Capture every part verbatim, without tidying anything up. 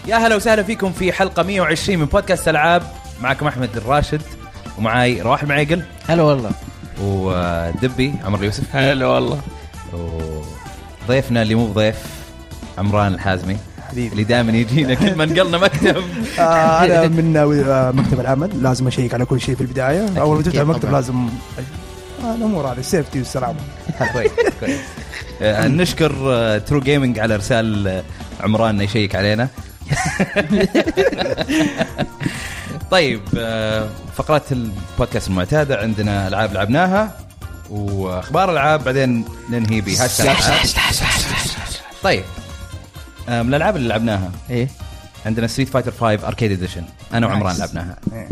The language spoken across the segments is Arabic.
يا هلا وسهلا فيكم في حلقة مية وعشرين من بودكاست ألعاب. معكم أحمد الراشد ومعاي رواح المعيقل. هلا والله. ودبي عمر اليوسف. هلا والله. وضيفنا اللي مو ضيف عمران الحازمي حبيبي اللي دائما يجينا كل ما نقلنا مكتب. آه أنا من مكتب العمل لازم أشيك على كل شيء في البداية. أول ما تفتح المكتب لازم آه الأمور هذه السيفتي والسلامة. كويس كويس. نشكر ترو جيمينج على إرسال عمران يشيك علينا. طيب فقرات البودكاست المعتادة عندنا ألعاب لعبناها وأخبار ألعاب بعدين ننهي بهاشتاج. طيب من الألعاب اللي لعبناها إيه عندنا ستريت فايتر فايف أركيد إديشن. أنا وعمران لعبناها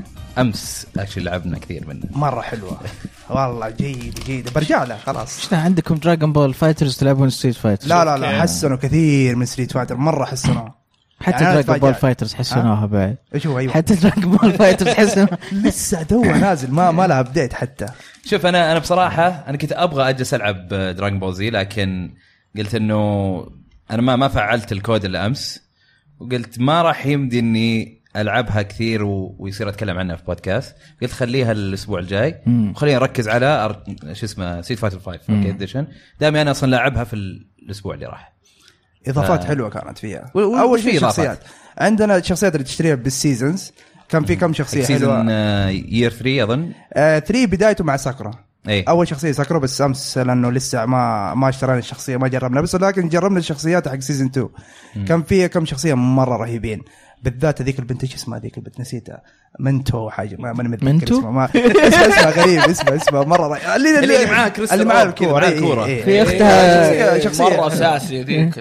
أمس أكشن لعبنا كثير منه مرة حلوة والله جيد جيد برجع له خلاص. إيش عندكم دراغون بول فايترز تلعبون ستريت فايتر؟ لا لا لا حسنوا كثير من ستريت فايتر مرة حسنوا. حتى يعني دراغون بول فايترز حسنوها بعد. ايش هو؟ ايوه حتى دراغون بول فايترز حسنوها لسه دوه نازل ما ما لها ابديت حتى. شوف انا انا بصراحه انا كنت ابغى اجلس العب دراغون بول زي لكن قلت انه انا ما ما فعلت الكود اللي امس وقلت ما راح يمدي اني العبها كثير و... ويصير اتكلم عنها في بودكاست. قلت خليها الاسبوع الجاي وخلينا نركز على أر... شو اسمه ستريت فايتر فايف أركيد إديشن. دامي انا اصلا لاعبها في الاسبوع اللي راح. اضافات آه. حلوه كانت فيها. و... اول شيء شخصيات عندنا الشخصيات اللي تشتريها بالسيزونز. كان في كم شخصيه حلوه. يير ثري اظن آه ثري بدايته مع ساكورا. أي. اول شخصيه ساكورا بس امس لانه لسه ما ما اشترينا الشخصيه ما جربنا بس لكن جربنا الشخصيات حق سيزون تو. كان فيها كم شخصيه مره رهيبين بالذات هذيك البنت ايش اسمها هذيك البنت نسيتها منتو حاجه ما ماني متذكر اسمها ما اسمها غريب اسمها اسمها مره رهيب. اللي اللي معاه اللي معاه الكوره في اختها شخصيه مره اساسي ذيك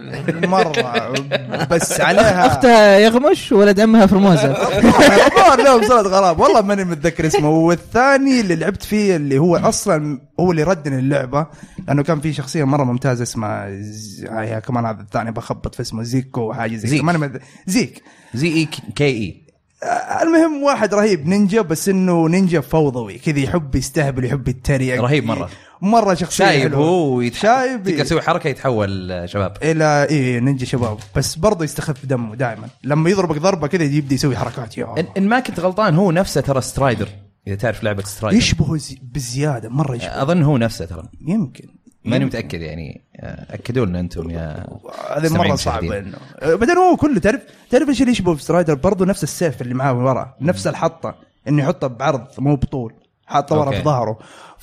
مره بس عليها اختها يغمش ولد امها فرموزه. والله لهم صوت غراب والله ماني متذكر اسمه. والثاني اللي لعبت فيه اللي هو اصلا هو اللي ردني اللعبه لانه كان في شخصيه مره ممتازه اسمها هي كمان هذا الثاني بخبط في اسمه زيكو حاجه زي كمان زيك زي اي كي اي. المهم واحد رهيب نينجا بس انه نينجا فوضوي كذا يحب يستهبل يحب يتريق رهيب مره مره شخصيه شايب هو شايب يسوي حركه يتحول شباب الى ايه نينجا شباب بس برضه يستخف دمه دائما لما يضربك ضربه كذا يبدا يسوي حركات. يا إن, ان ما كنت غلطان هو نفسه ترى سترايدر اذا تعرف لعبه سترايدر يشبه بزياده مره يشبه. اظن هو نفسه ترى يمكن ماني متاكد يعني اكدوا لنا انتم يا هذا مره صعبه انه بعدين هو كله تعرف تعرف ايش اللي يشبه في سترايدر برضه نفس السيف اللي معاه ورا نفس الحطه انه يحطه بعرض مو بطول حاطه ورا في ظهره.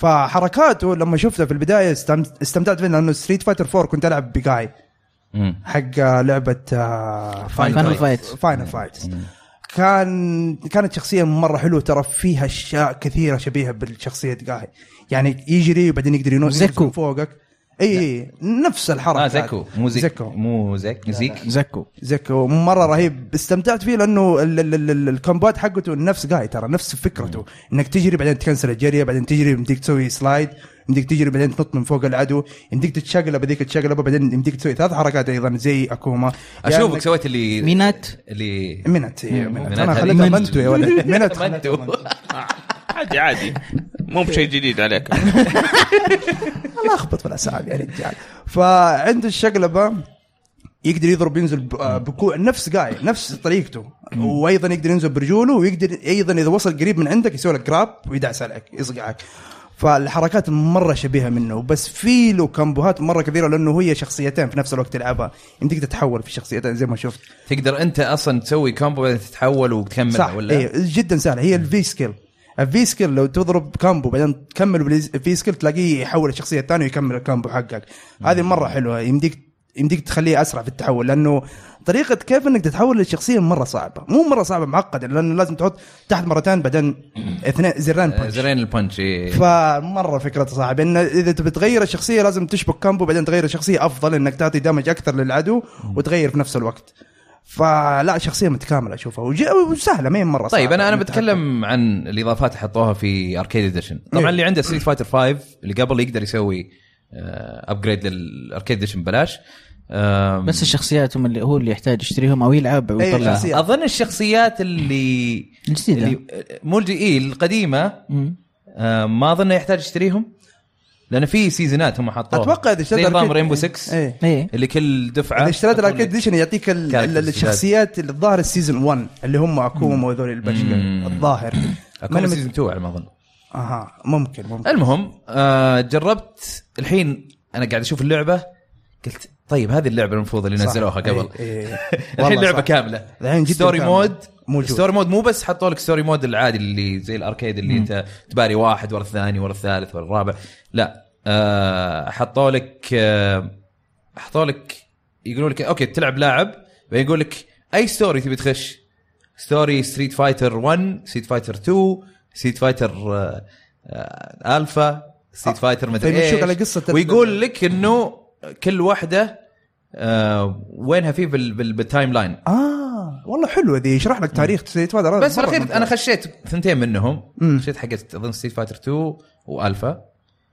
فحركاته لما شفتها في البدايه استمتعت فيها لانه ستريت فايتر فور كنت العب بجاي حق لعبه فاينل فايت فاينل فايت كان كانت شخصيه مره حلوه ترى فيها اشياء كثيره شبيهه بالشخصيه جاي يعني يجري وبعدين يقدر ينط فوقك. اي نفس الحركه. آه زكو مو زكو مو زك زيك زكو زكو مره رهيب استمتعت فيه لانه الكومبات حقته نفس جاي ترى نفس فكرته انك تجري بعدين تكنسل الجري بعدين تجري يمديك تسوي سلايد يمديك تجري بعدين تنط من فوق العدو يمديك تتشقلب بذيك تشقلب بعدين يمديك تسوي ثلاث حركات ايضا زي اكوما. اشوفك يعني سويت اللي مينات اللي مينات انا خليتها منتو يا ولد مينات عادي عادي مو بشيء جديد عليك. الله اخبط في الاسامي يا رجال. فعنده الشقلبه يقدر يضرب ينزل بكوع نفس جاي نفس طريقته وايضا يقدر ينزل برجوله ويقدر ايضا اذا وصل قريب من عندك يسوي لك جراب ويدعس عليك يصقعك. فالحركات مرة شبيهة منه بس في له كامبوهات مرة كبيرة لأنه هي شخصيتين في نفس الوقت تلعبها يمديك تتحول في شخصيتين زي ما شفت تقدر أنت أصلا تسوي كامبو تتحول وتكمل ولا إيه جدا سهل. هي الفي سكيل الفي سكيل لو تضرب كامبو بعدين تكمل بالفي سكيل تلاقيه يحول الشخصية الثانية ويكمل الكامبو حقك. هذه مرة حلوة يمديك يمديك تخليه أسرع في التحول لأنه طريقة كيف إنك تتحول للشخصية مرة صعبة مو مرة صعبة معقدة لأنه لازم تحط تحت مرتين بعدين اثنين زرين بانش زرين البانش. فمرة فكرة صعبة إن إذا تبي تغير الشخصية لازم تشبك كامبو بعدين تغير الشخصية أفضل إنك تعطي دامج أكثر للعدو وتغير في نفس الوقت. فلا شخصية متكاملة أشوفها وسهلة ما هي مرة صعبة. طيب أنا أنا بتكلم عن الإضافات حطوها في أركيد إديشن. طبعا اللي عنده ستريت فايتر فايف اللي قبل يقدر يسوي أبجريد للأركيد إديشن بلاش بس الشخصيات هم اللي هو اللي يحتاج يشتريهم او يلعب ويطلع. اظن الشخصيات اللي اللي مو الجديده القديمه ما اظن يحتاج يشتريهم لان في سيزونات هم حطوها اتوقع اذا اشتريت نظام رينبو ستة ايه ايه اللي كل دفعه اذا اشتريت الاركيد اديشن يعطيك ال- ال- الشخصيات اللي الظاهر السيزون واحد اللي هم اكوما وذول البشكه الظاهر اكون سيزون اثنين على ما اظن. اها ممكن ممكن المهم آه جربت الحين انا قاعد اشوف اللعبه قلت طيب هذه اللعبه المفروض اللي نزلوها قبل إيه إيه. الحين لعبه كامله الحين جدا ستوري كاملة. مود موجود. ستوري مود مو بس حطوا لك ستوري مود العادي اللي زي الاركيد اللي انت تباري واحد ورا الثاني ورا الثالث ورا الرابع لا آه حطوا لك آه حطوا لك يقولوا لك اوكي تلعب لاعب ويقول لك اي ستوري تبي تخش ستوري ستريت فايتر واحد ستريت فايتر اثنين ستريت فايتر آه آه الفا ستريت فايتر مدري يمشوك على ايش قصة ويقول لك انه كل واحده آه وينها فيه بال بال بالتايم لاين. اه والله حلوه ذي يشرح لك تاريخ ستريت فايتر بس الاخير انا خشيت ثنتين منهم مم. خشيت حقت اظن ستريت فايتر اثنين والفا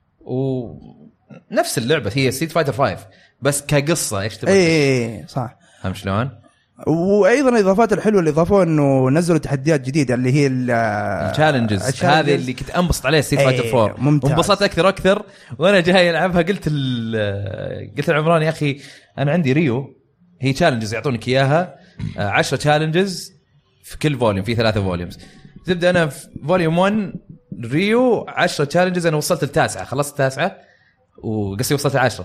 ونفس اللعبه هي ستريت فايتر خمسة بس كقصه ايش تبغى ايه صح. فهم شلون؟ وايضا الاضافات الحلوه اللي اضافوها انه نزلوا تحديات جديده اللي هي التشالنجز هذه اللي كنت انبسط عليها ستريت فايتر ايه أربعة ممتاز. انبسطت اكثر اكثر وانا جاي العبها قلت ال- قلت لعمران يا اخي انا عندي ريو هي تشالنجز يعطونك اياها عشرة تشالنجز في كل فوليوم في ثلاثة فوليومز تبدا انا في فوليوم واحد ريو عشرة تشالنجز انا وصلت التاسعه خلصت التاسعه وقصدي وصلت العشرة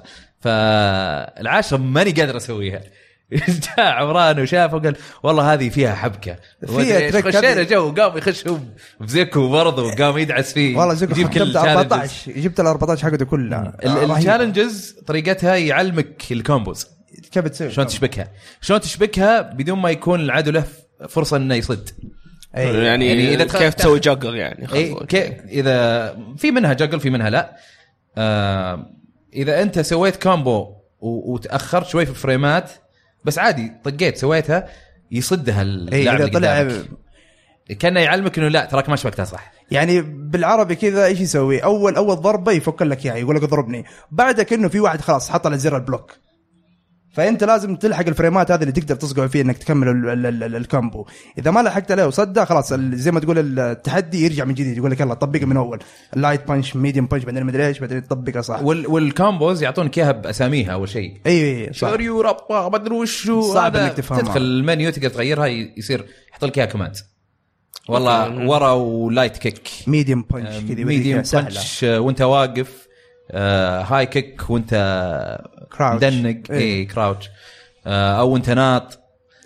فالعشرة ماني قادر اسويها جاء عمران وشافه وقال والله هذه فيها حبكه فيها تريك خشينا جو قام يخش هو بزيكو برضه وقام يدعس فيه والله زيكو يجيب كل أربعتاشر جبت ال أربعتاشر حقته كلها. التشالنجز طريقتها يعلمك الكومبوز كيف تسوي شلون تشبكها شلون تشبكها بدون ما يكون العدو له فرصه انه يصد أيه. يعني, يعني يعني إذا كيف تخ- تسوي جاجر يعني اي كي اذا في منها جاجل في منها لا آه اذا انت سويت كومبو و- وتاخرت شوي في الفريمات بس عادي طقيت سويتها يصدها اللاعب إذا اللي طلع قدامك. كان يعلمك انه لا تراك ما شبكتها صح يعني بالعربي كذا ايش يسوي اول اول ضربه يفك لك اياها يقول لك اضربني بعدك انه في واحد خلاص حط على زر البلوك فانت لازم تلحق الفريمات هذه اللي تقدر تصقع فيه انك تكمل ال- ال- ال- الكامبو اذا ما لحقت عليه وصدها خلاص ال- زي ما تقول التحدي يرجع من جديد يقول لك يلا طبقها من اول اللايت بانش ميديوم بانش بعدين مدري ايش بعدين تطبقها صح وال والكومبوز يعطونك اياها باساميها اول شيء اي صح شوريو ربا ما ادري وش هو صعب هذا. إنك تفهمها. تدخل المنيو تقدر تغيرها ي- يصير يحط لك اياها كوماند والله ورا ولايت كيك ميديوم بانش كذا ميديوم بانش وانت واقف آه هاي كيك وانت كراوتش. مدنق اي إيه. كراوتش آه او انت ناط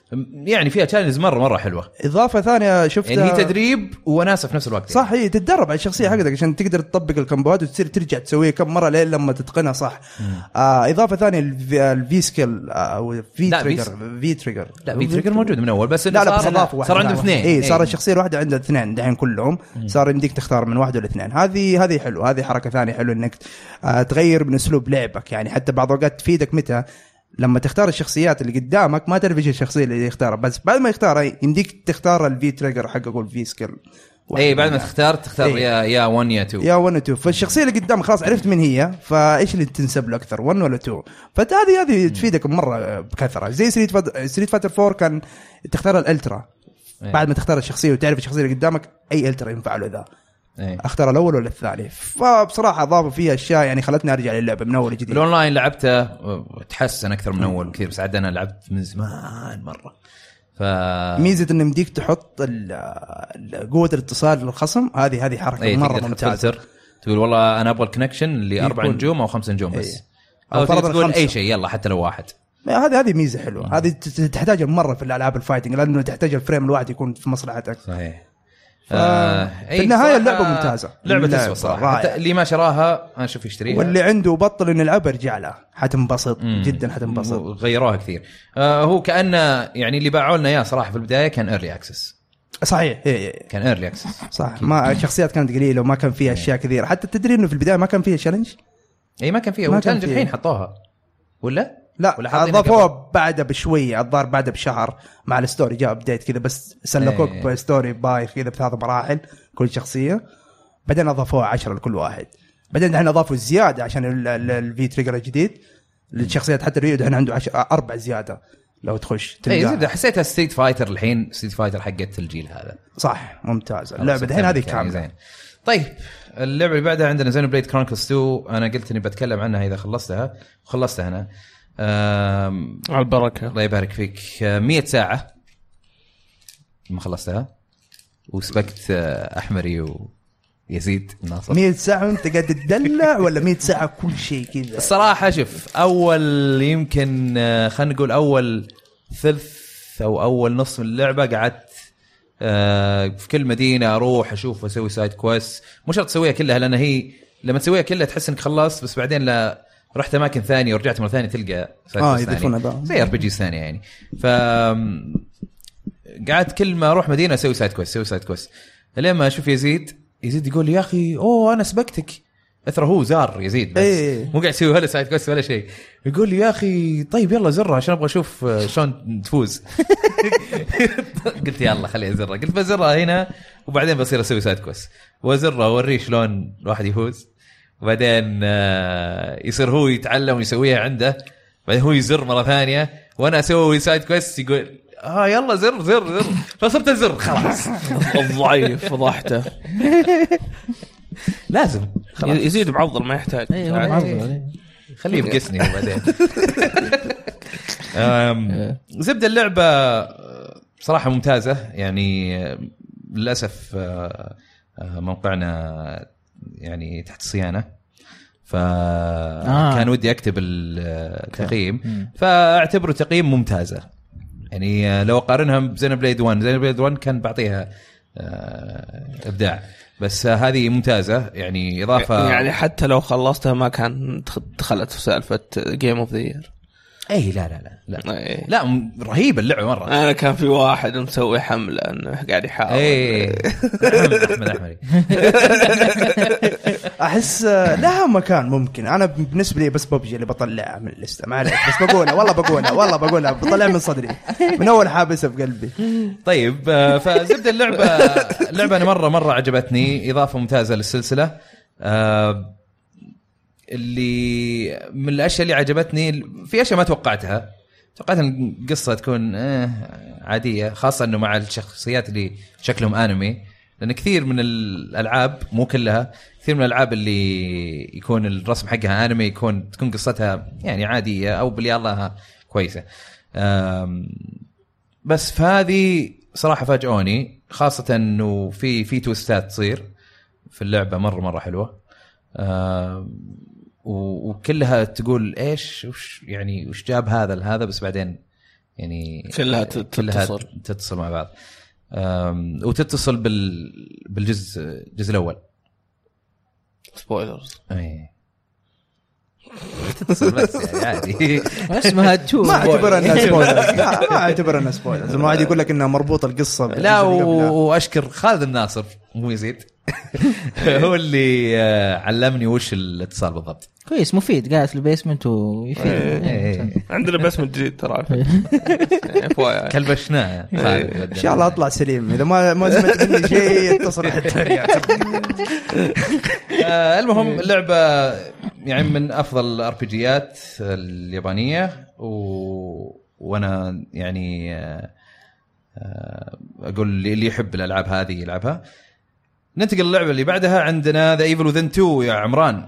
يعني فيها تشالنجز مره مره حلوه اضافه ثانيه شفتها يعني هي تدريب وناسه في نفس الوقت صح هي تتدرب على الشخصيه حقتك عشان تقدر تطبق الكمبوات وتصير ترجع تسويها كم مره لين لما تتقنها صح. آه اضافه ثانيه الفي, الفي سكيل او في لا، تريجر في- في تريجر لا في تريجر موجود من اول بس لا لا بس صار, اضافوا صار عنده اثنين اي صار الشخصيه الواحده عندها اثنين دحين كلهم صار يمديك تختار من واحد ولا اثنين هذه هذه حلو هذه حركه ثانيه حلو انك آه تغير من اسلوب لعبك يعني حتى بعض الاوقات تفيدك متى لما تختار الشخصيات اللي قدامك ما تعرف ايش الشخصيه اللي يختارها بس بعد ما يختارها يمديك تختار الفي تريجر حقه او الفي سكيل اي بعد ما تختار تختار إيه. يا يا واحد يا اثنين يا واحد و اثنين فالشخصيه اللي قدامك خلاص عرفت من هي فايش اللي تنسب له اكثر واحد ولا اثنين فهذه هذه تفيدك مره بكثره زي ستريت فايتر ستريت فايتر أربعة كان تختار الالترا إيه. بعد ما تختار الشخصيه وتعرف الشخصيه اللي قدامك اي الترا ينفع له ذا إيه. اختار الاول ولا الثاني فبصراحه اضافوا فيها اشياء يعني خلتني ارجع للعبه من اول جديد الاونلاين لعبته تحسن اكثر من اول كثير بس عاد انا لعبت من زمان مره ف ميزه ان يمديك تحط ال- ال- قوه الاتصال للخصم هذه هذه حركه ايه مره تقدر تحط ممتازه فلتر تقول والله انا ابغى الكونكشن اللي اربع يكون- نجوم او خمس نجوم بس إيه. او أو فرضاً تقدر تقول خمسة. اي شيء يلا حتى لو واحد هذه هذه ميزه حلوه هذه ت- تحتاج مره في الالعاب الفايتنج لانه تحتاج الفريم الواحد يكون في مصلحتك صحيح ف... في النهايه اللعبه ممتازه لعبه اللعبة تسوى صراحه رائعة. حتى اللي ما شراها انا اشوف يشتريها واللي عنده بطل انه يلعب يرجع له حتنبسط مم. جدا حتنبسط غيروها كثير آه هو كانه يعني اللي باعوا لنا اياه صراحه في البدايه كان ايرلي اكسس صحيح إيه إيه. كان ايرلي اكسس صح ما الشخصيات كانت قليله وما كان فيها اشياء كثيره حتى تدري انه في البدايه ما كان فيها تشالنج اي ما كان فيها ما هو كان تشالنج فيها. الحين حطوها ولا لا ولا حاطينها اضافوها بعدها بشويه الظاهر بعدها بشهر مع الستوري جاء ابديت كذا بس سلكوك إيه. بستوري بايخ كذا بثلاث مراحل كل شخصيه بعدين اضافوها عشرة لكل واحد بعدين الحين اضافوا زياده عشان الفي تريجر الجديد للشخصيات حتى الريو الحين عنده عشر اربع زياده لو تخش اي تلقاها. زبده حسيتها ستريت فايتر الحين ستريت فايتر حقت الجيل هذا صح ممتاز اللعبه الحين هذه يعني كامله زين. طيب اللعبه اللي بعدها عندنا زين بليد كرونيكلز تو. انا قلت اني بتكلم عنها اذا خلصتها وخلصتها انا. على البركه الله يبارك فيك. مية ساعه ما خلصتها وسبقت احمري ويزيد الناصر. مية ساعه وانت قاعد تدلع ولا مية ساعه كل شيء كذا؟ الصراحه شوف اول يمكن خلينا نقول اول ثلث او اول نص من اللعبه قعدت آه في كل مدينه اروح اشوف واسوي سايد كويست. مو شرط تسويها كلها لان هي لما تسويها كلها تحس انك خلصت بس بعدين لا رحت اماكن ثانيه ورجعت مره ثانيه تلقى سايد اه كويست يضيفونها زي ار بي جي ثانيه يعني. ف قعدت كل ما اروح مدينه اسوي سايد كويست اسوي سايد كويست لين ما اشوف يزيد يزيد يقول لي يا اخي اوه انا سبقتك. اثر هو زار يزيد بس ايه. مو قاعد يسوي ولا سايد كويست ولا شيء. يقول لي يا اخي طيب يلا زرها عشان ابغى اشوف شلون تفوز. قلت يلا خليني ازرها. قلت بزرها هنا وبعدين بصير اسوي سايد كويست وازرها واوريه شلون الواحد يفوز. وبعدين يصير هو يتعلم ويسويها عنده. بعدين هو يزر مره ثانيه وانا اسوي سايد كويست يقول اه يلا زر زر زر فصرت ازر خلاص. الضعيف فضحته. لازم خلاص يزيد بعضل ما يحتاج. خليه يبقسني بعدين. زبدة اللعبة بصراحة ممتازة يعني. للأسف موقعنا يعني تحت الصيانة فكان ودي أكتب التقييم فأعتبره تقييم ممتازة يعني. لو أقارنها بزين بليد واحد زين بليد واحد كان بعطيها إبداع بس هذه ممتازة يعني. إضافة يعني حتى لو خلصتها ما كان دخلت في سالفة جيم اوف ذا يير. اي لا لا لا لا, أي. لا رهيبة اللعبة مرة. انا كان في واحد مسوي حملة انه قاعد يحاول. اي احمد احمري. احس لها مكان ممكن. انا بالنسبه لي بس ببجي اللي بطلعها من الليسته ما عليك بس بقولها والله بقولها والله بقولها بطلعها من صدري من اول حابسها في قلبي. طيب فزبدة اللعبة اللعبة انا مرة مرة عجبتني. اضافة ممتازة للسلسلة. أه اللي من الاشياء اللي عجبتني في اشياء ما توقعتها. توقعت ان القصه تكون آه عاديه خاصه انه مع الشخصيات اللي شكلهم انمي. لان كثير من الالعاب مو كلها كثير من الالعاب اللي يكون الرسم حقها انمي يكون تكون قصتها يعني عاديه او باللي الله كويسه. بس في هذه صراحه فاجئوني خاصه انه في في تويستات تصير في اللعبه مره مره حلوه. وكلها تقول ايش وش يعني وش جاب هذا لهذا بس بعدين يعني كلها تتصل تتصل مع بعض. وتتصل بال بالجزء الجزء الاول. سبويلرز اي تتصل بس يعني عادي. اسمها تشوف ما اعتبر انها سبويلرز. ما اعتبر انها سبويلرز. ما عاد يقول لك انها مربوطه القصه. لا واشكر خالد الناصر مو يزيد. هو اللي علمني وش الاتصال بالضبط. كويس مفيد قاعد في البيسمنت ويفيد. عندنا بيسمنت جديد ترى كلبشناه ان شاء الله اطلع سليم. اذا ما ما سمعت مني شيء اتصل حتى. المهم اللعبه يعني من افضل الار بي جيات اليابانيه و... وانا يعني اقول اللي يحب الالعاب هذه يلعبها. ننتقل للعبة اللي بعدها عندنا ذا ايفل وذن تو يا عمران.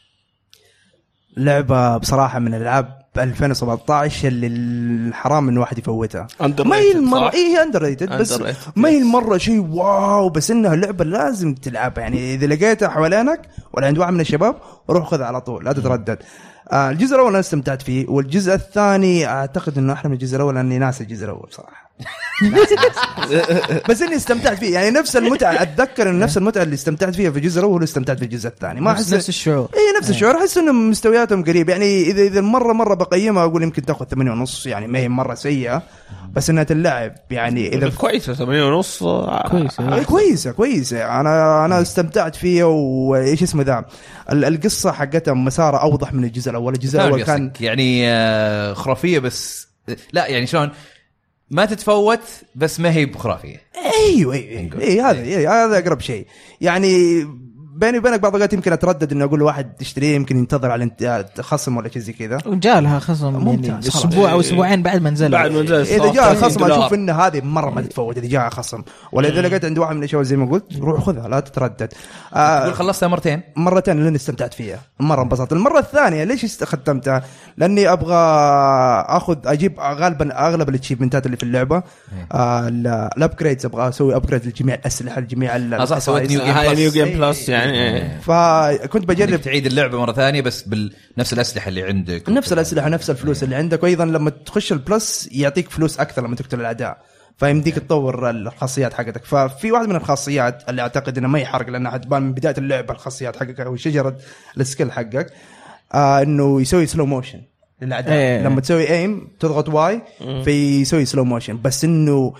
لعبة بصراحة من الألعاب ألفين وسبعة عشر اللي الحرام إن واحد يفوتها. ما هي المرة إيه أندر ريتد بس ما هي المرة شيء واو بس إنها لعبة لازم تلعبها يعني. إذا لقيتها حوالينك ولا عند واحد من الشباب روح خذ على طول لا تتردد. آه الجزء الأول أنا استمتعت فيه والجزء الثاني أعتقد إنه أحلى من الجزء الأول لأني ناسي الجزء الأول صراحة. ناس ناس. بس إني استمتعت فيه يعني نفس المتعة. أتذكر إن نفس المتعة اللي استمتعت فيها في الجزء الأول استمتعت في الجزء الثاني. ما أحس نفس الشعور. إيه نفس الشعور. أحس إنه مستوياتهم قريب يعني. إذا إذا مرة مرة بقيمها أقول يمكن تأخذ ثمانية ونص يعني ما هي مرة سيئة بس إنها تلعب يعني. إذا كويسة ثمانية ونص كويسة إيه كويسة كويسة. أنا أنا استمتعت فيها. وإيش اسمه ذا القصة حقتها مسارة أوضح من الجزء الأول. الجزء الأول كان يعني خرافية بس لا يعني شلون ما تتفوت بس ما هي بخرافية. ايوه ايوه ايه هذا إيه هذا اقرب شيء يعني. بيني وبينك بعض الوقت يمكن اتردد انه اقول لواحد تشتريه يمكن ينتظر على خصم ولا شيء زي كذا وجالها خصم يعني اسبوع او اسبوعين بعد ما نزل. بعد ما نزل اذا جاء خصم اشوف ان هذه مره ما تتفوت اذا جاء خصم، ولا اذا لقيت عند واحد من الاشياء زي ما قلت روح خذها لا تتردد. آه تقول خلصتها مرتين مرتين لين استمتعت فيها مره انبسطت. المره الثانيه ليش استخدمتها؟ لاني ابغى اخذ اجيب غالبا اغلب الاتشيفمنتات اللي في اللعبه آه الابجريدز، ابغى اسوي ابجريد لجميع الاسلحه لجميع صح سويت نيو جيم بلس يعني. فكنت بجرب تعيد اللعبه مره ثانيه بس بنفس الاسلحه اللي عندك، نفس الاسلحه نفس الفلوس اللي عندك، وايضا لما تخش البلس يعطيك فلوس اكثر لما تقتل الاعداء، فيمديك تطور الخاصيات حقتك. ففي واحد من الخاصيات اللي اعتقد انه ما يحرق لانها حتبان من بدايه اللعبه الخاصيات حقك او شجره السكيل حقك، آه انه يسوي سلو موشن للاعداء. ايه. لما تسوي ايم تضغط واي فيسوي سلو موشن، بس انه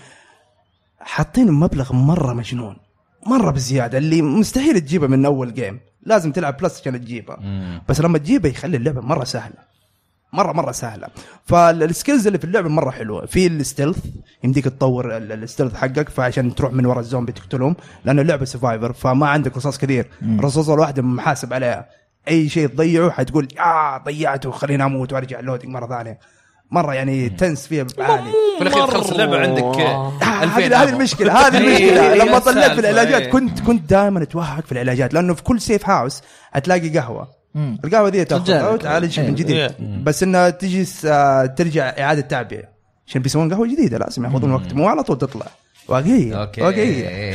حاطين مبلغ مره مجنون مره بزياده اللي مستحيل تجيبه من اول جيم، لازم تلعب بلس عشان تجيبها. بس لما تجيبه يخلي اللعبه مره سهله مره مره سهله. فالسكيلز اللي في اللعبه مره حلوه، في الستيلث يمديك تطور الستيلث حقك فعشان تروح من وراء الزومبي تقتلهم، لانه اللعبه سرفايفر فما عندك رصاص كثير، الرصاصه الواحده محاسب عليها، اي شيء تضيعه حتقول اه ضيعته خليني اموت وارجع لودينج مره ثانيه، مره يعني تنس فيها عالي. في الاخير تخلص اللعبه عندك ألفين. هذه المشكله هذه المشكله لما طلعت في العلاجات كنت كنت دائما اتوهق في العلاجات، لانه في كل سيف هاوس هتلاقي قهوه، القهوه دي تاخذها وتعالج من جديد، بس انها تجي ترجع اعاده تعبئه عشان بيسوون قهوه جديده لازم ياخذون وقت مو على طول تطلع واقعيه واقعيه.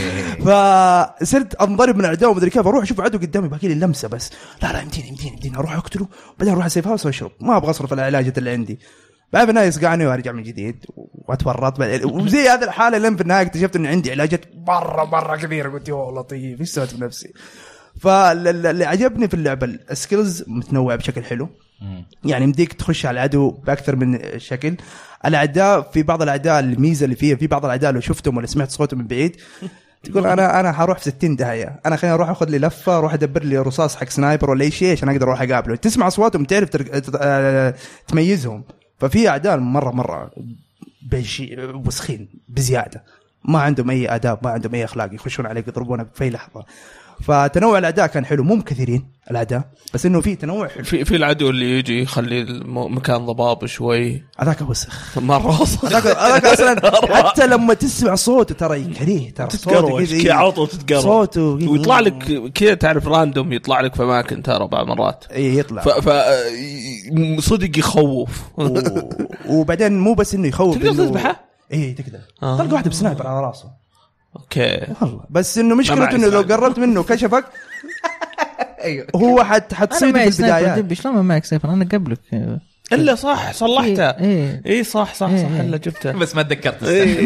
فصرت انضرب من الاعداء ومدري كيف، اروح اشوف عدو قدامي باقي لي لمسه بس لا لا يمديني يمديني يمديني اروح اقتله بعدين اروح اسيف هاوس واشرب، ما ابغى اصرف العلاجات اللي عندي. بعد النهايه يسقعني وارجع من جديد واتورط، وزي هذه الحاله لين في النهايه اكتشفت ان عندي علاجات مره مره كبيره، قلت يا لطيف ايش سويت بنفسي. فاللي عجبني في اللعبه السكيلز متنوعه بشكل حلو، يعني مديك تخش على العدو باكثر من شكل. الاعداء في بعض الاعداء الميزه اللي فيها في بعض الاعداء لو شفتهم ولا سمعت صوتهم من بعيد تقول انا انا حروح في ستين داهيه، انا خليني اروح اخذ لي لفه اروح ادبر لي رصاص حق سنايبر ولا اي شيء عشان اقدر اروح اقابله. تسمع اصواتهم تعرف تميزهم. ففي اعداء مره مره بشي وسخين بزياده، ما عندهم اي اداب ما عندهم اي اخلاق، يخشون عليك يضربونك في اي لحظه. فتنوع الاعداء كان حلو، مو كثيرين الاعداء بس انه في تنوع حلو. في في العدو اللي يجي يخلي المكان ضباب شوي، هذاك وسخ مره وسخ. هذاك هذاك اصلا حتى لما تسمع صوته ترى يكريه، ترى تتقروش كي عطوا تتقرو صوته ويطلع لك كذا تعرف راندوم يطلع لك في اماكن ترى بعض مرات اي يطلع ف, ف... صدق يخوف. وبعدين مو بس انه يخوف، تقدر تذبحه اي تقدر آه. تلقى واحده بسنايبر على راسه اوكي والله، بس انه مشكلته انه لو قربت منه كشفك ايوه هو حت حتصيد في البدايات. شلون ما معك سيف انا قبلك الا صح صلحته اي اي صح صح صح الا جبته بس ما تذكرت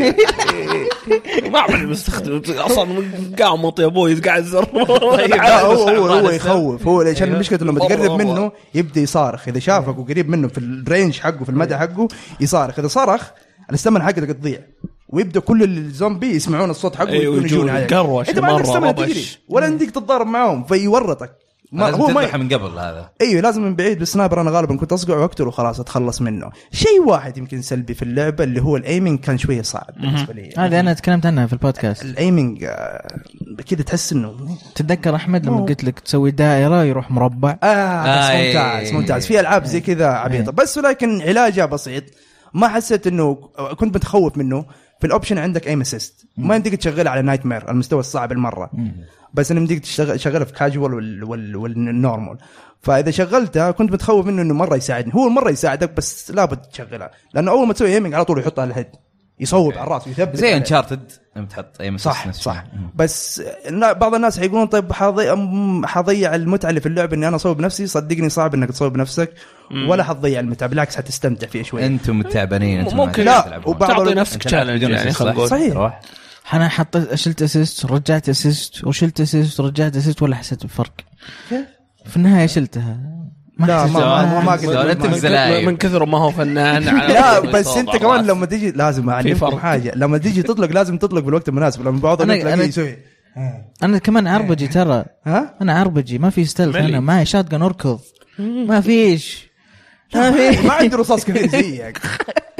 ما اعرف بستخدم اصلا قامط يا ابوي قاعد زر. هو هو يخوف هو عشان المشكله لما تقرب منه يبدا يصارخ، اذا شافك وقريب منه في الرينج حقه في المدى حقه يصارخ، اذا صرخ الاستمن حقك تضيع ويبدا كل الزومبي يسمعون الصوت حقه ويجون عليك انت ما عندك استمن تجري ولا عندك تتضارب معهم فيورطك. ما هو ما من قبل هذا ايوه لازم من بعيد بالسنايبر. انا غالبا كنت اصقع واقتل وخلاص اتخلص منه. شيء واحد يمكن سلبي في اللعبه اللي هو الايمنج كان شويه صعب بالنسبه لي. هذا انا تكلمت عنها في البودكاست. الايمنج كذا تحس انه تتذكر احمد لما قلت لك تسوي دائره يروح مربع اه, آه ممتاز ممتاز. في العاب زي كذا عبيطه بس ولكن علاجها بسيط. ما حسيت انه كنت متخوف منه. في الاوبشن عندك ايم اسيست ما يمديك تشغلها على نايت مير المستوى الصعب المره، بس انا يمديك تشغلها في كاجوال وال وال والنورمال. فاذا شغلتها كنت متخوف منه انه مره يساعدني. هو مره يساعدك بس لابد تشغلها لانه اول ما تسوي ايمنج على طول يحطها على الهيد يصوب على الراس ويثبت زي انشارتد تحط ايم صح صح. بس بعض الناس حيقولون طيب حضيع حضيع المتعه اللي في اللعبه اني انا اصوب نفسي. صدقني صعب انك تصوب نفسك ولا حتضيع المتعه، بالعكس حتستمتع فيه شوي. انتم متعبانين انتم ممكن لا وبعض نفسك تشالنج يعني خلينا نقول صحيح. انا حطيت شلت اسيست رجعت اسيست وشلت اسيست ورجعت اسيست ولا حسيت بفرق. في النهايه شلتها ما لا ما ما, ما قدرت انت مزلاي من كثر ما هو فنان. لا بس انت كمان لما تيجي لازم اعلمكم حاجه. لما تيجي تطلق لازم تطلق بالوقت المناسب. لما بعض الناس تلاقيه يسوي انا كمان عربجي ترى. ها انا عربجي ما في ستيلث. انا معي شاتجن اركض ما فيش ما في ما عندي رصاص كثير زيك.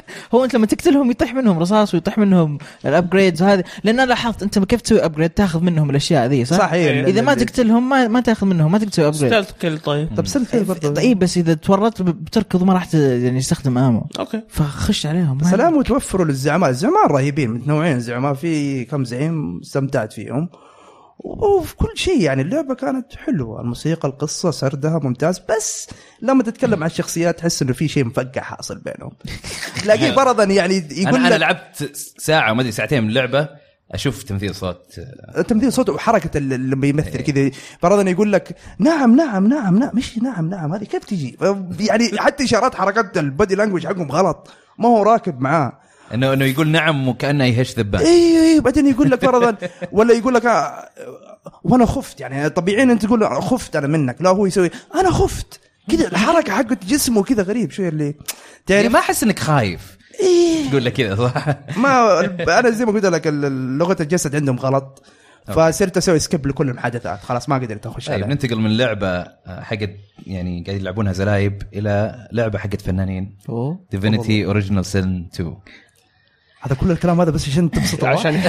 هو انت لما تقتلهم يطيح منهم رصاص ويطيح منهم الابجريدز هذه، لان انا لاحظت انت كيف تسوي ابجريد تاخذ منهم الاشياء ذي صح؟ صحيح. اذا ما تقتلهم ما ما تاخذ منهم، ما تقدر تسوي ابجريد. ستيلث كل طيب طب سلف برضه طيب بس اذا تورطت بتركض ما راح يعني يستخدم امه. اوكي فخش عليهم سلام. وتوفروا للزعماء، الزعماء رهيبين متنوعين، زعماء في كم زعيم استمتعت فيهم وفي كل شيء. يعني اللعبة كانت حلوة، الموسيقى القصة سردها ممتاز، بس لما تتكلم عن الشخصيات تحس انه في شيء مفقع حاصل بينهم. تلاقيه فرضا يعني يقول أنا, لك انا لعبت ساعه ما ادري ساعتين من اللعبه اشوف تمثيل صوت تمثيل صوت وحركه لما يمثل كذا، فرضا يقول لك نعم نعم نعم نعم مش نعم نعم هذه كيف تجي يعني حتى اشارات حركات البودي لانجويج حقهم غلط، ما هو راكب معاه انه انه يقول نعم وكانه يهش ذبان. ايوه ايوه بعدين يقول لك فرضا ولا يقول لك آه وانا خفت. يعني طبيعي انت تقول خفت انا منك، لا هو يسوي انا خفت كذا، الحركه حقه جسمه كذا غريب شويه اللي يعني ما احس انك خايف إيه؟ تقول لك كذا صح. ما انا زي ما قلت لك لغه الجسد عندهم غلط، فصرت اسوي سكيب لكل المحادثات، خلاص ما قدرت اخش عليها. طيب ننتقل من لعبه حقت يعني قاعد يلعبونها زلايب الى لعبه حقت فنانين، ديفينيتي اوريجينال سين تو. هذا كل الكلام هذا بس عشان تبسط عشان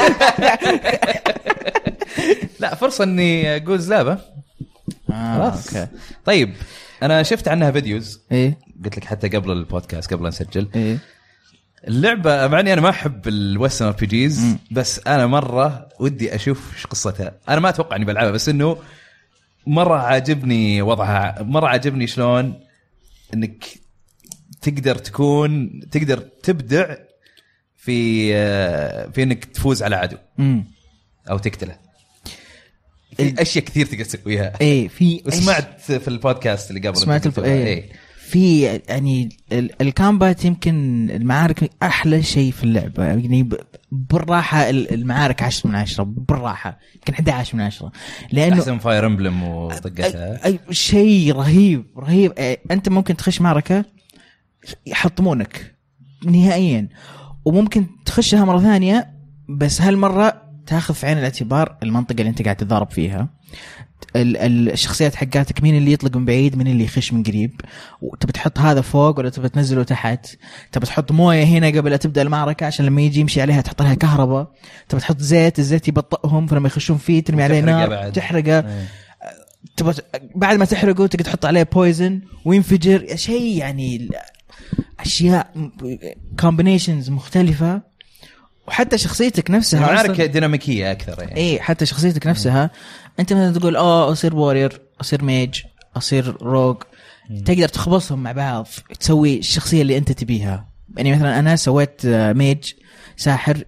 لا فرصه اني اقول لعبه آه اوكي. طيب انا شفت عنها فيديوز ايه قلت لك حتى قبل البودكاست قبل نسجل. ايه اللعبه معني انا ما احب الويسترن ار بي جيز، بس انا مره ودي اشوف ايش قصتها. انا ما اتوقع اني بلعبها بس انه مره عاجبني وضعها، مره عاجبني شلون انك تقدر تكون تقدر تبدع في في انك تفوز على عدو امم او تقتله. في اشياء كثير تقدر تسويها. ايه في سمعت في البودكاست اللي قبل سمعت الف... ايه. ايه في يعني الكامبات يمكن المعارك احلى شيء في اللعبه، يعني بالراحه المعارك عشرة من عشرة بالراحه، يمكن أحد عشر من عشرة، لانه احسن فاير امبلم وطقتها اي شيء رهيب رهيب. انت ممكن تخش معركه يحطمونك نهائيا، وممكن تخشها مره ثانيه بس هالمره تاخذ في عين الاعتبار المنطقه اللي انت قاعد تضارب فيها، الشخصيات حقاتك مين اللي يطلق من بعيد مين اللي يخش من قريب، وتبي تحط هذا فوق ولا تبي تنزله تحت، تبي تحط مويه هنا قبل لا تبدا المعركه عشان لما يجي يمشي عليها تحط لها كهرباء، تبي تحط زيت الزيت يبطئهم فلما يخشون فيه ترمي عليه نار تحرقه، تبي بعد ما تحرقه تقدر تحط عليه بويزن وينفجر شيء. يعني اشياء كومبينيشنز مختلفه، وحتى شخصيتك نفسها معارك ديناميكيه اكثر يعني. ايه حتى شخصيتك نفسها انت مثلا تقول اه اصير وارير اصير ميج اصير روج، تقدر تخبصهم مع بعض تسوي الشخصيه اللي انت تبيها. يعني مثلا انا سويت ميج ساحر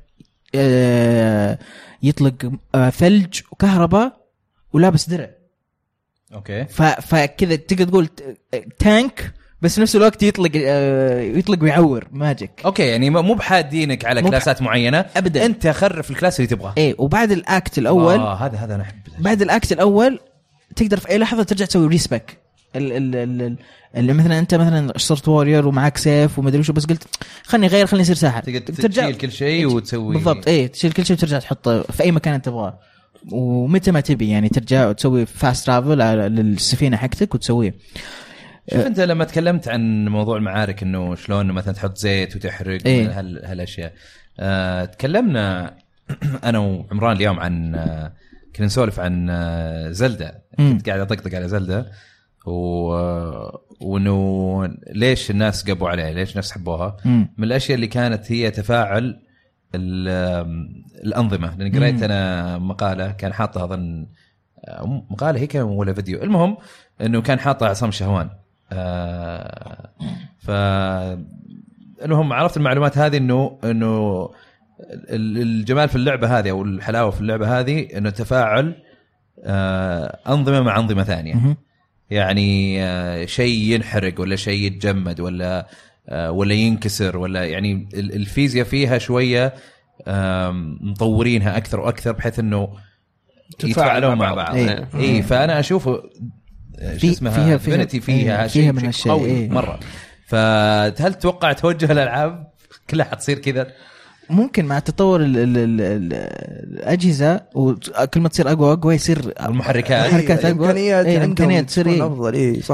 يطلق ثلج وكهرباء ولابس درع اوكي، فكذا تقدر تقول تانك بس نفس الوقت يطلق يطلق ويعور ماجيك. اوكي يعني مو بحادينك على كلاسات معينه ابدا، انت خرف الكلاس اللي تبغاه. ايه وبعد الاكت الاول اه هذا هذا انا احب بعد الاكت الاول تقدر في اي لحظه ترجع تسوي ريسبك ال ال اللي مثلا انت مثلا صرت وارير ومعك سيف وما ادري وش، بس قلت خلني غير خلني اصير ساحر، ترجع تشيل كل شيء وتسوي بالضبط. ايه تشيل كل شيء وترجع تحطه في اي مكان انت تبغاه ومتى ما تبي، يعني ترجع وتسوي فاست ترافل على السفينه حقتك وتسويه. شوف انت لما تكلمت عن موضوع المعارك انه شلون مثلا تحط زيت وتحرق إيه؟ هال هالاشياء أه تكلمنا انا وعمران اليوم عن أه كنا نسولف عن أه زلدة، كنت قاعد اطقطق على زلدة و وانه ليش الناس قبوا عليها، ليش الناس حبوها. مم. من الاشياء اللي كانت هي تفاعل الانظمه، لان قريت انا مقاله كان حاطها اظن مقاله هيك ولا فيديو، المهم انه كان حاطها عصام شهوان. آه ف المهم عرفت المعلومات هذه انه انه الجمال في اللعبه هذه او الحلاوه في اللعبه هذه انه تفاعل آه انظمه مع انظمه ثانيه. يعني آه شيء ينحرق ولا شيء يتجمد ولا آه ولا ينكسر ولا يعني الفيزياء فيها شويه آه مطورينها اكثر واكثر بحيث انه يتفاعلون مع بعض. اي إيه فانا اشوفه في فيها فيها, فيها, فيها من الشيء قوي إيه. مرة. فهل تتوقع توجه الألعاب كلها حتصير كذا؟ ممكن مع تطور ال ال ال ال الأجهزة وكل ما تصير أقوى أقوى يصير المحركات المحركات أقوى، الإمكانيات إيه الإمكانيات تصير أفضل. إيه صح.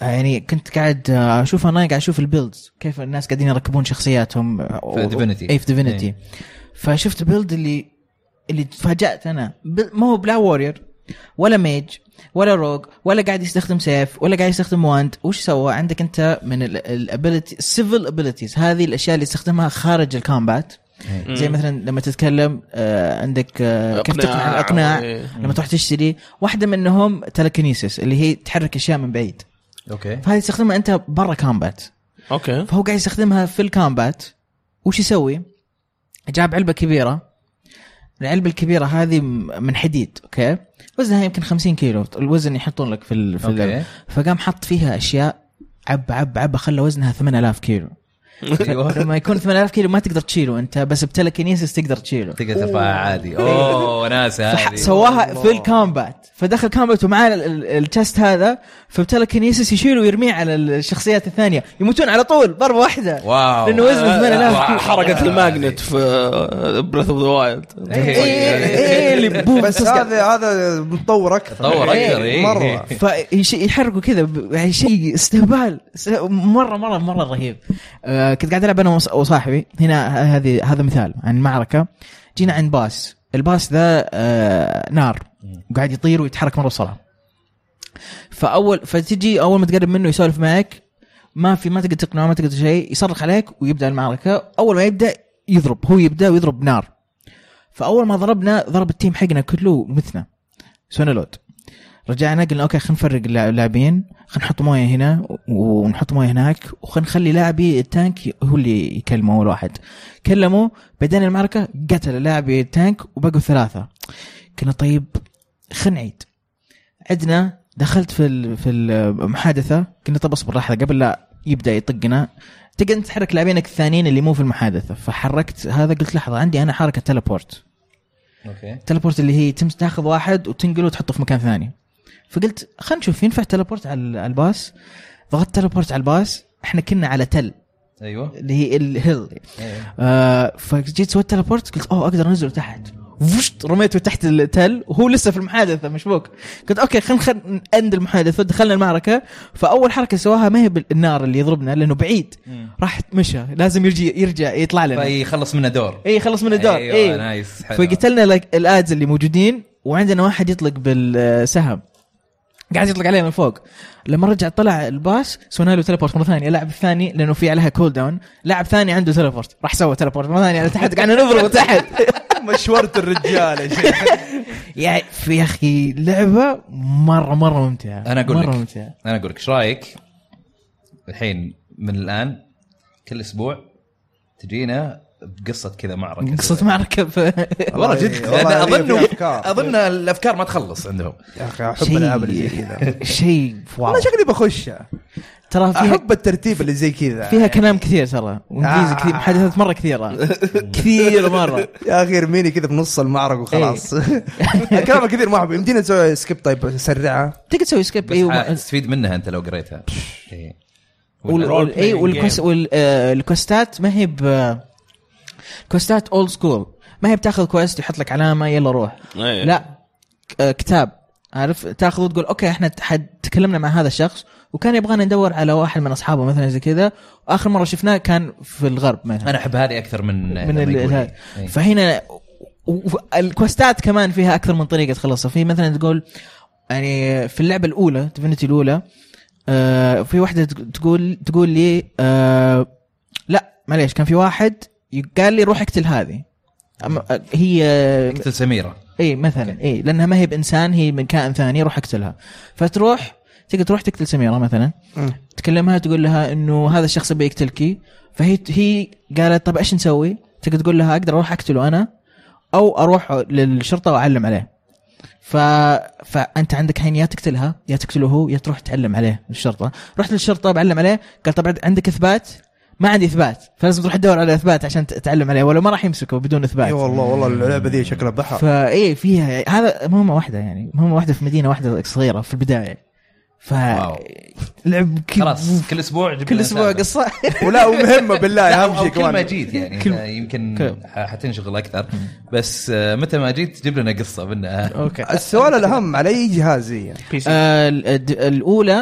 يعني كنت قاعد اشوف انا قاعد اشوف البيلدز كيف الناس قاعدين يركبون شخصياتهم في ديفينيتي اي في ديفينيتي فشفت بيلد اللي اللي تفاجأت انا ما هو بلا وورير ولا ميج ولا روج ولا قاعد يستخدم سيف ولا قاعد يستخدم واند. وش سوى عندك انت من الابيليتي السيفل ابيليتيز هذه الاشياء اللي يستخدمها خارج الكومبات زي مثلا لما تتكلم آه عندك آه كيف تقنع الاقناع لما تروح تشتري واحده منهم تلكنيسيس اللي هي تحرك اشياء من بعيد اوكي فهذه تستخدمها انت برا كومبات اوكي فهو قاعد يستخدمها في الكومبات. وش يسوي جاب علبه كبيره العلبه الكبيره هذه من حديد اوكي وزنها يمكن خمسين كيلو الوزن يحطون لك في ال... في ال... فقام حط فيها اشياء عب عب عب خلى وزنها ثمانية آلاف كيلو. لما يكون ثمانية آلاف كيلو ما تقدر تشيله انت بس بتلكنيسيس تقدر تشيله تقدر ترفعها عادي. اوه ناس هذه سواها في الكومبات فدخل كومبات ومعاه التست هذا فبتلكنيسيس يشيله ويرميه على الشخصيات الثانيه يموتون على طول ضربه واحده واو لانه وزنه ثمانية آلاف كيلو. حركه الماجنت في بريث اوف ذا وايلد بس هذا هذا متطور اكثر تطور اكثر مره فيحركوا كذا يعني شيء استهبال مره مره مره رهيب. أه كنت قاعد العب انا وصاحبي هنا هذه هذا مثال عن معركه جينا عند باس الباس ذا أه نار وقاعد يطير ويتحرك مره بسرعه فاول فتجي اول ما تقرب منه يسولف معك ما في ما تقدر تقنعه ما تقدر شيء يصرخ عليك ويبدا المعركه. اول ما يبدا يضرب هو يبدا ويضرب نار فاول ما ضربنا ضرب التيم حقنا كله مثنا سوينا لود رجعنا قلنا اوكي خلينا نفرق اللاعبين خلينا نحط مويه هنا ونحط مويه هناك وخلينا نخلي لاعبي التانك هو اللي يكلمه اول واحد كلمه بعدين المعركه قتل لاعبي التانك وبقوا ثلاثه. كنا طيب خلينا نعيد عدنا دخلت في في المحادثه كنا طب اصبر لحظه قبل لا يبدا يطقنا تقدر تحرك لاعبينك الثانيين اللي مو في المحادثه فحركت هذا قلت لحظه عندي انا حركه تليبورت اوكي تليبورت اللي هي تمس تاخذ واحد وتنقله وتحطه في مكان ثاني فقلت خلينا نشوف ينفع تليبورت على الباس. ضغطت تليبورت على الباس احنا كنا على تل ايوه اللي هي الهيل أيوة. آه فجيت سويت تليبورت قلت اوه اقدر انزله تحت وفشت رميته تحت التل وهو لسه في المحادثه مشبوك. قلت اوكي خلينا خل... اند المحادثه دخلنا المعركه فاول حركه سواها ما هي بالنار اللي يضربنا لانه بعيد راح مشى لازم يرجع يرجع يطلع لنا فيخلص منه دور اي خلص منه دور ايوه اي نايس فقتلنا الادز اللي موجودين وعندنا واحد يطلق بالسهم قاعد يطلق عليه من فوق. لما رجع طلع الباس سوينا له تليبورت مره ثانيه لاعب الثاني لانه في عليها كول داون لاعب ثاني عنده تليبورت راح سوى تليبورت مره ثانيه على تحت قاعدين نضرب تحت مشورة الرجال يا شيخ يعني في اخي لعبه مره مره ممتعه. انا اقول لك مرة ممتعة. انا اقول لك ايش رايك الحين من الان كل اسبوع تجينا بقصه كذا معركه قصه معركه والله جد اظن اظن الافكار ما تخلص عندهم يا اخي احب الالعاب اللي زي كذا شيء والله شكلي بخشها ترى فيها احب الترتيب اللي زي كذا فيها كلام كثير ترى وانجليزي آه. كثير محادثات مره كثيره كثير مره يا اخي ارميني كذا في نص المعركه وخلاص الكلام الكثير ما احب يمدينا نسوي سكيب طيب سرعه تقدر تسوي سكيب ايوه تستفيد منها انت لو قريتها اي والكوستات ما هي ب كوستات اولد سكول ما هي بتاخذ كويست يحط لك علامه يلا روح أيه. لا كتاب عارف تاخذ وتقول اوكي احنا تكلمنا مع هذا الشخص وكان يبغانا ندور على واحد من اصحابه مثلا زي كذا واخر مره شفناه كان في الغرب مثلا. انا احب هذه اكثر من من ال... فهنا الكوستات كمان فيها اكثر من طريقه تخلصها. في مثلا تقول يعني في اللعبه الاولى ديفينيتي الاولى آه في واحده تقول تقول لي آه لا معليش كان في واحد قال لي روح اقتل هذه هي اقتل سميرة اي مثلا اي لانها ما هي بانسان هي من كائن ثاني روح اقتلها فتروح تقدر تروح تقتل سميرة مثلا م. تكلمها تقول لها انه هذا الشخص بيقتلكي فهي هي قالت طب ايش نسوي تقدر تقول لها اقدر اروح اقتله انا او اروح للشرطة واعلم عليه ف... فانت عندك حين يا تقتلها يا تقتله هو يا تروح تعلم عليه الشرطة. رحت للشرطة بعلم عليه قال طبعا عندك اثبات ما عندي اثبات فلازم تروح تدور على اثبات عشان تتعلم عليه ولا ما راح يمسكه بدون اثبات. اي والله والله اللعبه ذي شكلها بحر فاي فيها هذا مهمه واحده يعني مهمه واحده في مدينه واحده صغيره في البدايه ف لعب خلاص كل اسبوع كل اسبوع قصه ولا ومهمه بالله اهم شيء كل ما جيت يعني كل... يمكن حتنشغل اكثر بس متى ما جيت تجيب لنا قصه منها. اوكي السؤال الاهم على اي جهاز هي آه الاولى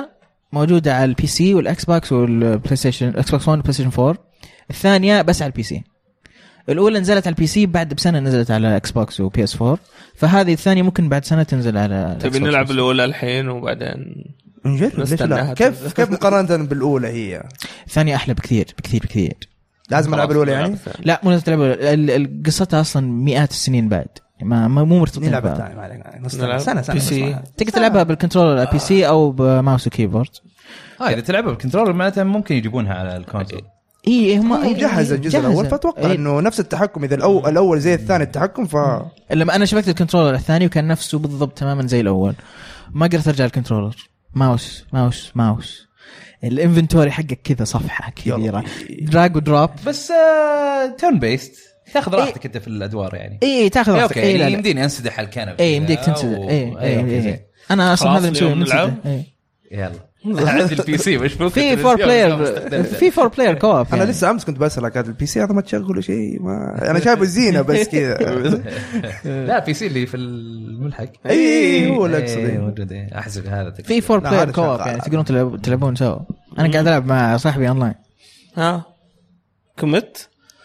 موجوده على البي سي والاكس بوكس والبلاي ستيشن، اكس بوكس ون والبلاي ستيشن فور. الثانيه بس على البي سي. الاولى نزلت على البي سي بعد بسنه نزلت على اكس بوكس وبي اس فور، فهذه الثانيه ممكن بعد سنه تنزل على. تبي نلعب الاولى الحين وبعدين نجرب ليش لا؟ كيف كيف مقارنه بالاولى؟ هي الثانيه احلى بكثير بكثير بكثير. لازم العب الاولى يعني؟ لا مو لازم تلعب، قصتها اصلا مئات السنين بعد، ما مو مرتبطين. نلعب الثاني ما علينا سنه سنه بي سي. تقدر تلعبها بالكنترولر على بي سي او بماوس وكيبورد. اه اذا تلعبها بالكنترولر معناتها ممكن يجيبونها على الكونسول. اي هم جهز الجزء الاول، فاتوقع إيه؟ انه نفس التحكم. اذا الاول الاول زي الثاني التحكم، ف لما انا شبكت الكنترولر الثاني وكان نفسه بالضبط تماما زي الاول، ما قدرت ارجع الكنترولر. ماوس ماوس ماوس الانفنتوري حقك كذا صفحه كبيره، دراج ودروب بس آه تيرن بيست، تاخذ راحتك انت في الادوار يعني. اي تاخذ راحتك. اي يعني يمديني انسدح على الكنبه. اي يمديك تنسدح. اي اي انا اصلا هذا مسوي نلعب. يلا عندي البي سي مش في فور بلاير، في فور بلاير كواب. انا لسه امس كنت بسالك هذا البي سي هذا ما تشغله شيء، ما انا شايفه زينه بس كذا. لا بي سي اللي في الملحق. اي هو اللي اقصد موجود. احسب هذا في فور بلاير كواب يعني تقدرون تلعبون تلعبون سوا. انا قاعد العب مع صاحبي اونلاين. ها كمت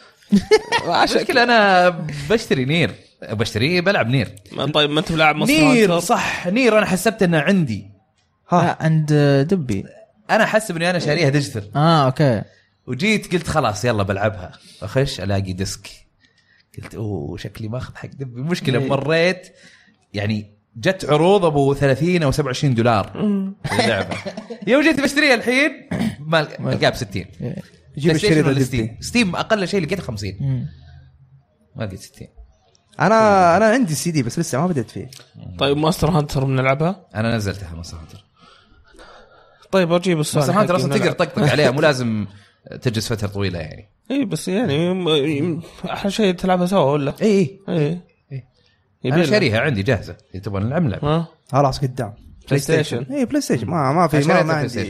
مشكلة أنا بشتري نير، بشتري بلعب نير. طيب ما أنت بلعب مصر نير؟ صح نير أنا حسبت أنه عندي. ها عند دبي. أنا حسب إني أنا شاريها ديجيتال. آه أوكي. وجيت قلت خلاص يلا بلعبها، أخش ألاقي ديسك، قلت أوه شكلي ما أخذ حق دبي. مشكلة مريت يعني جت عروض أبو ثلاثين أو سبعة وعشرين دولار اللعبة. يوم جيت بشتريها الحين ما ألقاها بستين. جيب اشتري ستيم. ستيم اقل شيء لقيته خمسين، ما لقيت ستين. انا انا عندي سي دي بس لسه ما بديت فيه. طيب ماستر هانتر بنلعبها؟ انا نزلتها ماستر هانتر. طيب اجيب السؤال. ماستر هانتر اصلا تقدر تطقطق عليها، مو لازم تجلس فتره طويله يعني. اي بس يعني احلى شيء تلعبها سوا ولا؟ اي اي اي انا شاريها عندي جاهزه، تبغى نلعب نلعب خلاص قدام بلاي ستيشن. اي بلاي ستيشن ما ما في ما, ما عندي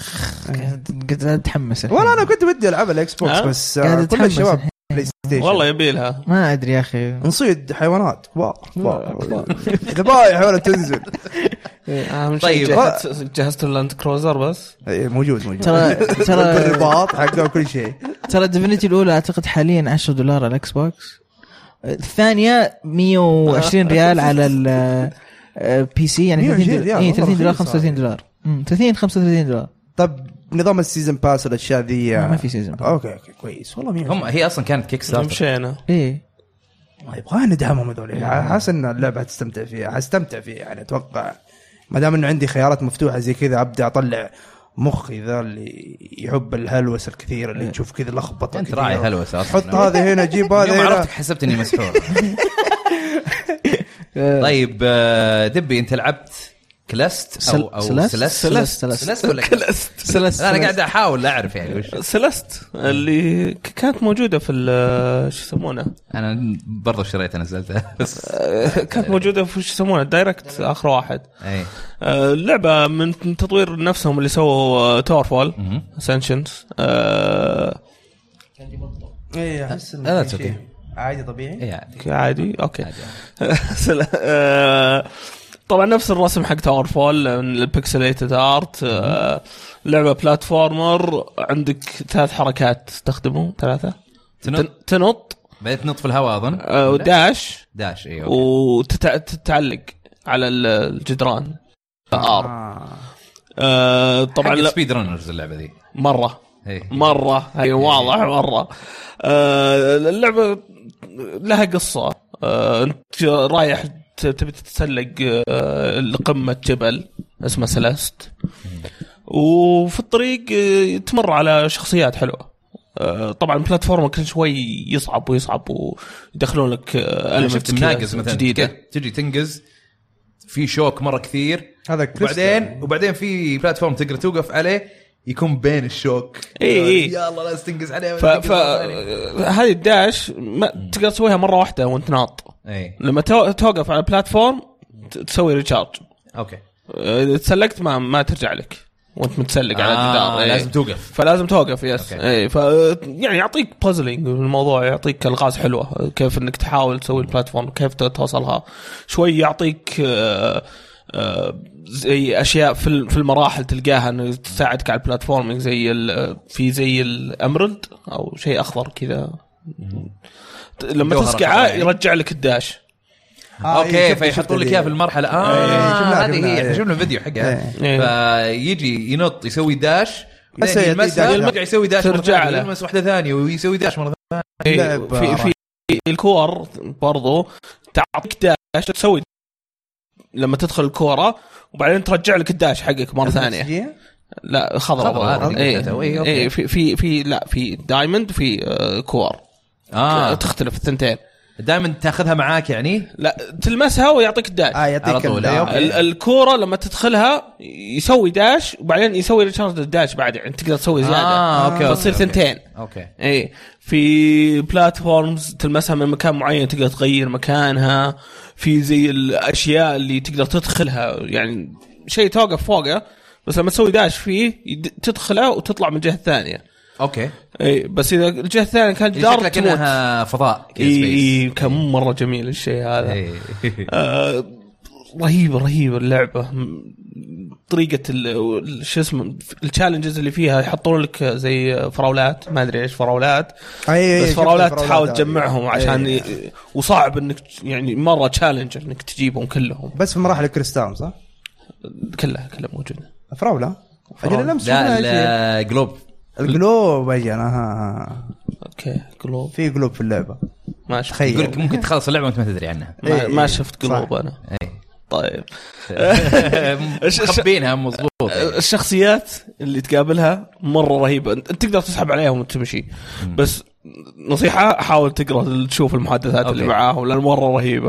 قد اتحمس. والله انا كنت بدي العب الاكس بوكس بس كل الشباب بلاي ستيشن. والله يبي لها ما ادري يا اخي، نصيد حيوانات كبار ذبايح ولا تنزل. طيب جهزت اللاند كروزر بس موجود موجود ترى ترى الرباط حقه وكل شيء. ترى ديفينيتي الاولى اعتقد حاليا عشرة دولار على الاكس بوكس، الثانيه مية وعشرين ريال على البي سي يعني ثلاثين دولار خمسة وثلاثين دولار ثلاثين خمسة وثلاثين دولار. طب نظام السيزن باس الاشياء ذي ما في سيزن. اوكي اوكي كويس والله. هم هي اصلا كانت كيك ستارتر مشينا. ايه يبغى ندعمهم هذول. حاسس ان اللعبه هتستمتع فيها، حستمتع فيها يعني. اتوقع ما دام انه عندي خيارات مفتوحه زي كذا ابدا اطلع مخي ذا اللي يحب الهلوسه الكثير اللي تشوف كذا لخبطه. انت راعي هلوسه اصلا. حط هذه هنا جيب هذه هنا. عرفتك حسبت اني مسحور. طيب دبي انت لعبت كلاست او او سلست سلست سلست ولا كلاست سلست؟ انا قاعد احاول اعرف يعني وش سلست اللي كانت موجوده في شو يسمونه. انا برضه شريتها نزلتها بس كانت موجوده في شو يسمونه الدايركت اخر واحد. اي اللعبه من تطوير نفسهم اللي سووا تاور فول اسنشنز. اي احس انه اوكي عادي طبيعي. اي عادي عادي اوكي. طبعا نفس الرسم حق تاور فول، البيكسليتد ارت. لعبه بلاتفورمر، عندك ثلاث حركات تستخدمه، ثلاثه تنط تنط بعدين تنط في الهواء اظن، وداش داش اي وتتعلق على الجدران ار. آه. آه طبعا لا سبيد رانرز اللعبه دي مره هي. مره هي واضح مره. آه اللعبه لها قصه. آه انت رايح تبي تتسلق آه لقمه جبل اسمه سلست، وفي الطريق آه تمر على شخصيات حلوه. آه طبعا بلاتفورم كل شوي يصعب ويصعب ويدخلون لك آه شفت مناقز مثلا جديده تجي تنقز في شوك مره كثير هذا. وبعدين وبعدين في بلاتفورم تقدر توقف عليه يكون بين الشوك. اي اي يلا لا تنقز عليه. ف هذه الداش ما تقدر تسويها مره واحده وانت ناط. اي لما توقف على البلاتفورم تسوي ريتشارج. اوكي اذا تسلقت ما ما ترجع لك وانت متسلق آه على الجدار. إيه. لازم توقف، فلازم توقف يس. اي ف يعني يعطيك بازلينج الموضوع، يعطيك الغاز حلوه كيف انك تحاول تسوي البلاتفورم كيف توصلها. شوي يعطيك زي اشياء في في المراحل تلقاها انه تساعدك على البلاتفورمينج زي في زي الامرلد او شيء اخضر كذا لما تسقعه يرجع لك الداش. آه اوكي فيحطوا لك اياه في المرحله اه هذه هي شفنا الفيديو حقها فيجي ينط يسوي داش بس يرجع يسوي داش ترجع له يلمس واحده ثانيه ويسوي داش مره ثانيه. في في الكور برضو تعطيك داش تسوي لما تدخل الكوره وبعدين ترجع لك الداش حقك مره ثانيه. لا خضراء اي اي في في في لا في دايموند في كور اه تختلف الثنتين. دائما تاخذها معاك يعني لا تلمسها ويعطيك الداش اه يعطيك الكوره لما تدخلها يسوي داش وبعدين يسوي ريتشارج الداش بعد يعني تقدر تسوي زياده اه اوكي تصير ثنتين اوكي اي في بلاتفورمز تلمسها من مكان معين تقدر تغير مكانها في زي الاشياء اللي تقدر تدخلها يعني شيء توقف فوقه بس لما تسوي داش فيه تدخله وتطلع من الجهه الثانيه. اوكي اي بس اذا الجهه الثانيه كانت دار شكلها كأنها فضاء اي كان مره جميل الشيء هذا. آه رهيبه رهيبه اللعبه طريقه شو اسمه التشالنجز اللي فيها يحطون لك زي فراولات ما ادري ايش فراولات بس فراولات تحاول تجمعهم عشان ي... وصعب انك يعني مره تشالنج انك تجيبهم كلهم بس في مراحل الكريستال صح كلها كلها موجوده فراوله اجل لمس لا جلوب الجلوب اجي انا اوكي جلوب في جلوب في اللعبه ما تخيل يقول لك ممكن تخلص اللعبه وانت ما تدري عنها ما, إيه ما شفت جلوب انا اي طيب مخبينها مضبوط. الشخصيات اللي تقابلها مره رهيبه انت تقدر تسحب عليهم وتمشي بس نصيحه حاول تقرا تشوف المحادثات أوكي. اللي معاهم لان مره رهيبه.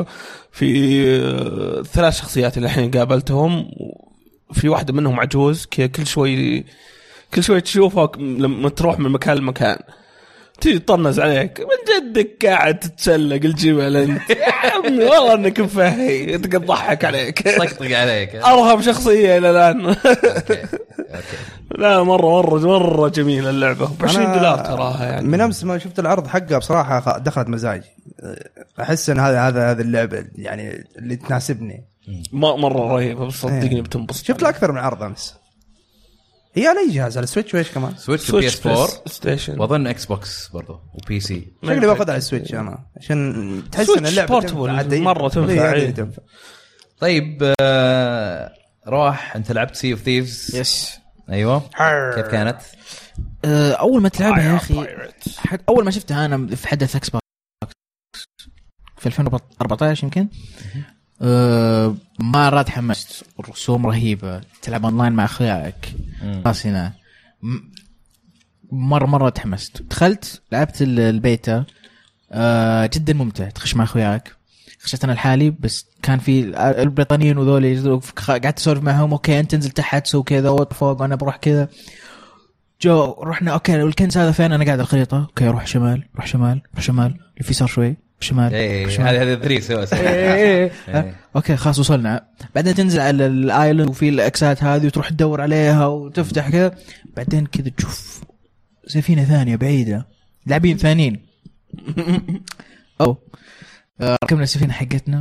في ثلاث شخصيات اللي الحين قابلتهم في واحده منهم عجوز كل شوي كل شوي تشوفها لما تروح من مكان لمكان تيجي تطنز عليك من جدك قاعد تتسلق الجبل انت يا عمي والله انك مفهي تضحك عليك طقطق عليك ارهب شخصيه الى الان. اوكي اوكي لا مره مره مره جميله اللعبه ب عشرين دولار تراها يعني. من امس ما شفت العرض حقها بصراحه دخلت مزاجي احس ان هذا هذا هذه اللعبه يعني اللي تناسبني مره رهيبه بس صدقني بتنبسط. شفت اكثر من عرض امس. هي على اي جهاز على السويتش وايش كمان سويتش وبي اس فور ستيشن واظن اكس بوكس برضه وبي سي. شكلي باخذ على السويتش انا عشان تحس ان اللعبه مره تنفع. طيب آه روح انت لعبت سي اوف ثيفز؟ يس ايوه كيف كانت؟ آه اول ما تلعبها يا اخي اول ما شفتها انا في حدث اكس بوكس في ألفين وأربعة عشر يمكن أه ما راد حمست. الرسوم رهيبة تلعب أونلاين مع أخوياك قاسنا مرة مرة تحمست. دخلت لعبت البيتا أه جدا ممتع تخش مع أخوياك. خشيت أنا الحالي بس كان في البريطانيين وذولي قعدت أسولف معهم أوكي أنت تنزل تحت سو كذا وفوق وأنا بروح كذا جو رحنا أوكي الكنز هذا فين أنا قاعد الخريطة أوكي روح شمال روح شمال روح شمال اللي في صار شوي شمال هذا هذا ثري سوا اوكي خلاص وصلنا. بعدين تنزل على الايلاند وفي الاكسات هذه وتروح تدور عليها وتفتح كذا بعدين كذا تشوف سفينه ثانيه بعيده لاعبين ثانيين او ركبنا السفينه حقتنا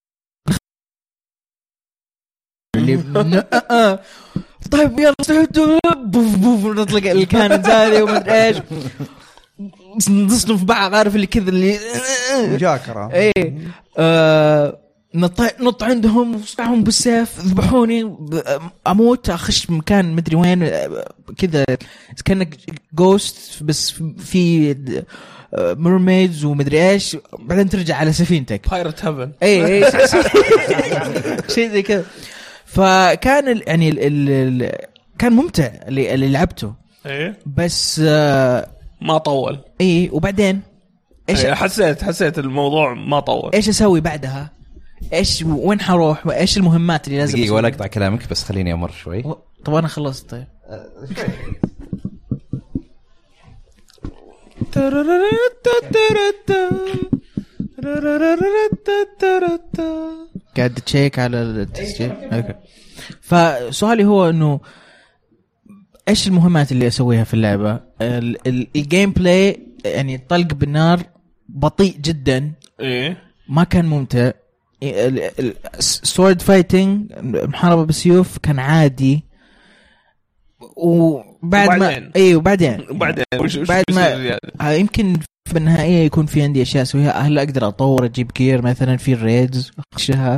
اللي طيب يلا استعدوا بوف بوف نطلق الكانون زاري وما ادري ايش نصنف في بعض عارف اللي كذا اللي مجاكرة ايه آه نط نط عندهم وصعهم بالسيف ذبحوني اموت اخش مكان مدري وين كذا كانك جوست بس في ميرميدز ومدري ايش بعدين ترجع على سفينتك بايرت هيفن اي اي شيء زي كذا. فكان ال يعني ال ال كان ممتع اللي, اللي لعبته ايه بس آه ما طول. ايه وبعدين ايش حسيت حسيت الموضوع ما طول. ايش اسوي بعدها ايش وين حروح وايش المهمات اللي لازم دقيقه ولا اقطع كلامك بس خليني امر شوي. طب انا خلصت. طيب قاعد تشيك على التسجيل اوكي. فسؤالي هو انه ايش المهمات اللي اسويها في اللعبه؟ الجيم بلاي يعني الطلق بالنار بطيء جدا ايه ما كان ممتع السورد فايتنج محاربه بالسيوف كان عادي، وبعد ما اي وبعدين وبعدين بعد ما يمكن في النهايه يكون في عندي اشياء اسويها، هل اقدر اطور اجيب جير مثلا في الريدز اخشها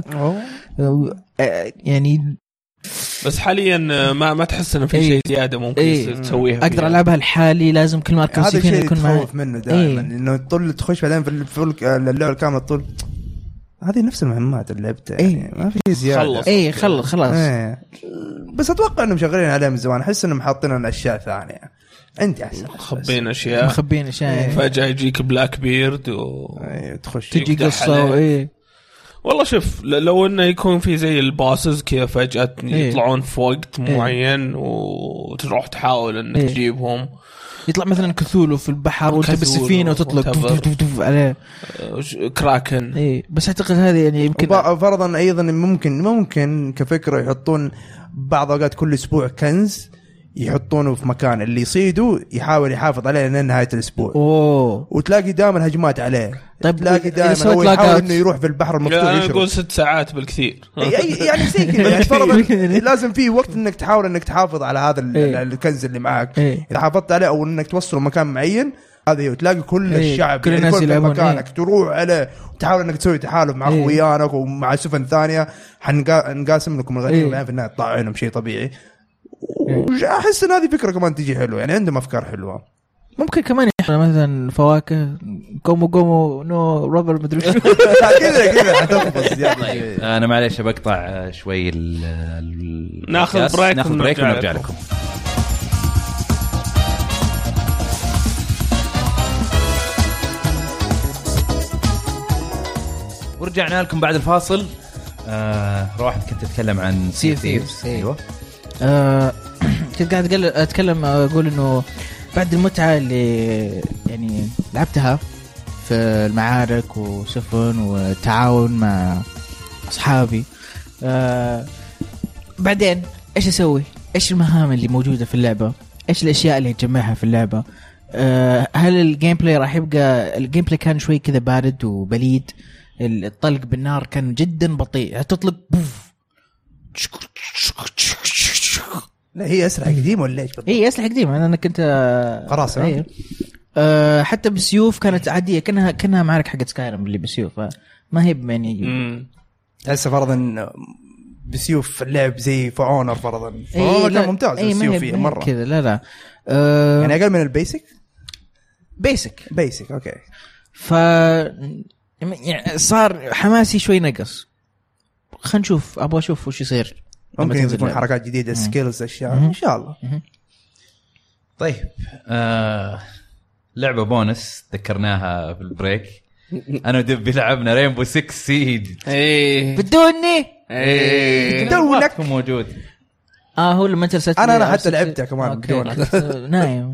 يعني. بس حاليا ما ما تحس انه في شيء زياده ممكن ايه تسويها اقدر فيها. العبها لحالي لازم كل ما اركب سفينه يكون معي. هذا منه دائما ايه. انه تطل تخش بعدين في الفول اللعبه الكامله تطل هذه نفس المهمات اللي لعبتها يعني ايه. ما في زياده خلص اي خلص خلاص ايه. بس اتوقع انهم شغالين عليها من زمان، احس انهم حاطين لنا اشياء ثانيه انت احسن مخبين اشياء مخبين اشياء ايه. فجاه يجيك بلاك بيرد و ايه تخش تجي قصه ايه. والله شوف لو انه يكون في زي الباسز كذا فجاه إيه. يطلعون في وقت إيه. معين وتروح تحاول انك إيه. تجيبهم، يطلع مثلا كثولو في البحر وانت بالسفينه وتطلق عليه كراكن اي. بس اعتقد هذه يعني يمكن فرضا ايضا ممكن ممكن كفكره يحطون بعض اوقات كل اسبوع كنز يحطونه في مكان اللي يصيده يحاول يحافظ عليه لين نهايه الاسبوع. اوه وتلاقي دائما هجمات عليه. طيب تلاقي دائما هو يحاول انه يروح في البحر المفتوح يشرب. يقول ست ساعات بالكثير يعني زي كذا يعني فرضا لازم في وقت انك تحاول انك تحافظ على هذا الكنز اللي معاك. اذا حافظت عليه او انك توصله مكان معين هذا وتلاقي كل الشعب كل الناس في مكانك تروح عليه وتحاول انك تسوي تحالف مع اخويانك ومع سفن ثانيه حنقاسم لكم الغنيمه في النهايه تطلع عينهم شيء طبيعي. احس ان هذه فكره كمان تجي حلوه يعني عندهم افكار حلوه. ممكن كمان احنا مثلا فواكه قوموا قوموا نو رابر مدري شو كذا كذا حتفصل. انا معليش بقطع شوي ناخذ بريك ناخذ بريك ونرجع لكم. ورجعنا لكم بعد الفاصل. آه روح كنت اتكلم عن سي ثيفز. ايوه آه كنت قاعد اتكلم اقول انه بعد المتعه اللي يعني لعبتها في المعارك وسفن وتعاون مع اصحابي آه بعدين ايش اسوي؟ ايش المهام اللي موجوده في اللعبه؟ ايش الاشياء اللي تجمعها في اللعبه؟ آه هل الجيم بلاي راح يبقى الجيم بلاي كان شوي كذا بارد وبليد؟ الطلق بالنار كان جدا بطيء، تطلق بوف. لا هي اسلحه قديمه ولا ايش بالضبط؟ هي اسلحه قديمه. انا كنت خلاص أيه. أه حتى بالسيوف كانت عاديه كانها كانها معركه حقت سكايرم اللي بالسيوف ما هي يعني هسه فرضا بسيوف اللعب زي فاونر فرضا أيه كان ممتاز أيه السيوف فيه مره كذا. لا لا أه يعني اقل من البيسك بيسك بيسك اوكي. ف يعني صار حماسي شوي نقص. خلينا نشوف ابغى اشوف وش يصير ممكن يكون حركات جديده سكيلز اشياء ان شاء الله. طيب آه لعبه بونس ذكرناها في البريك. انا ودب لعبنا رينبو ستة سيج. ايه بدوني ايه بدونك موجود. اه هو لما انت رسلت انا انا حتى لعبتها كمان بدونك نايم.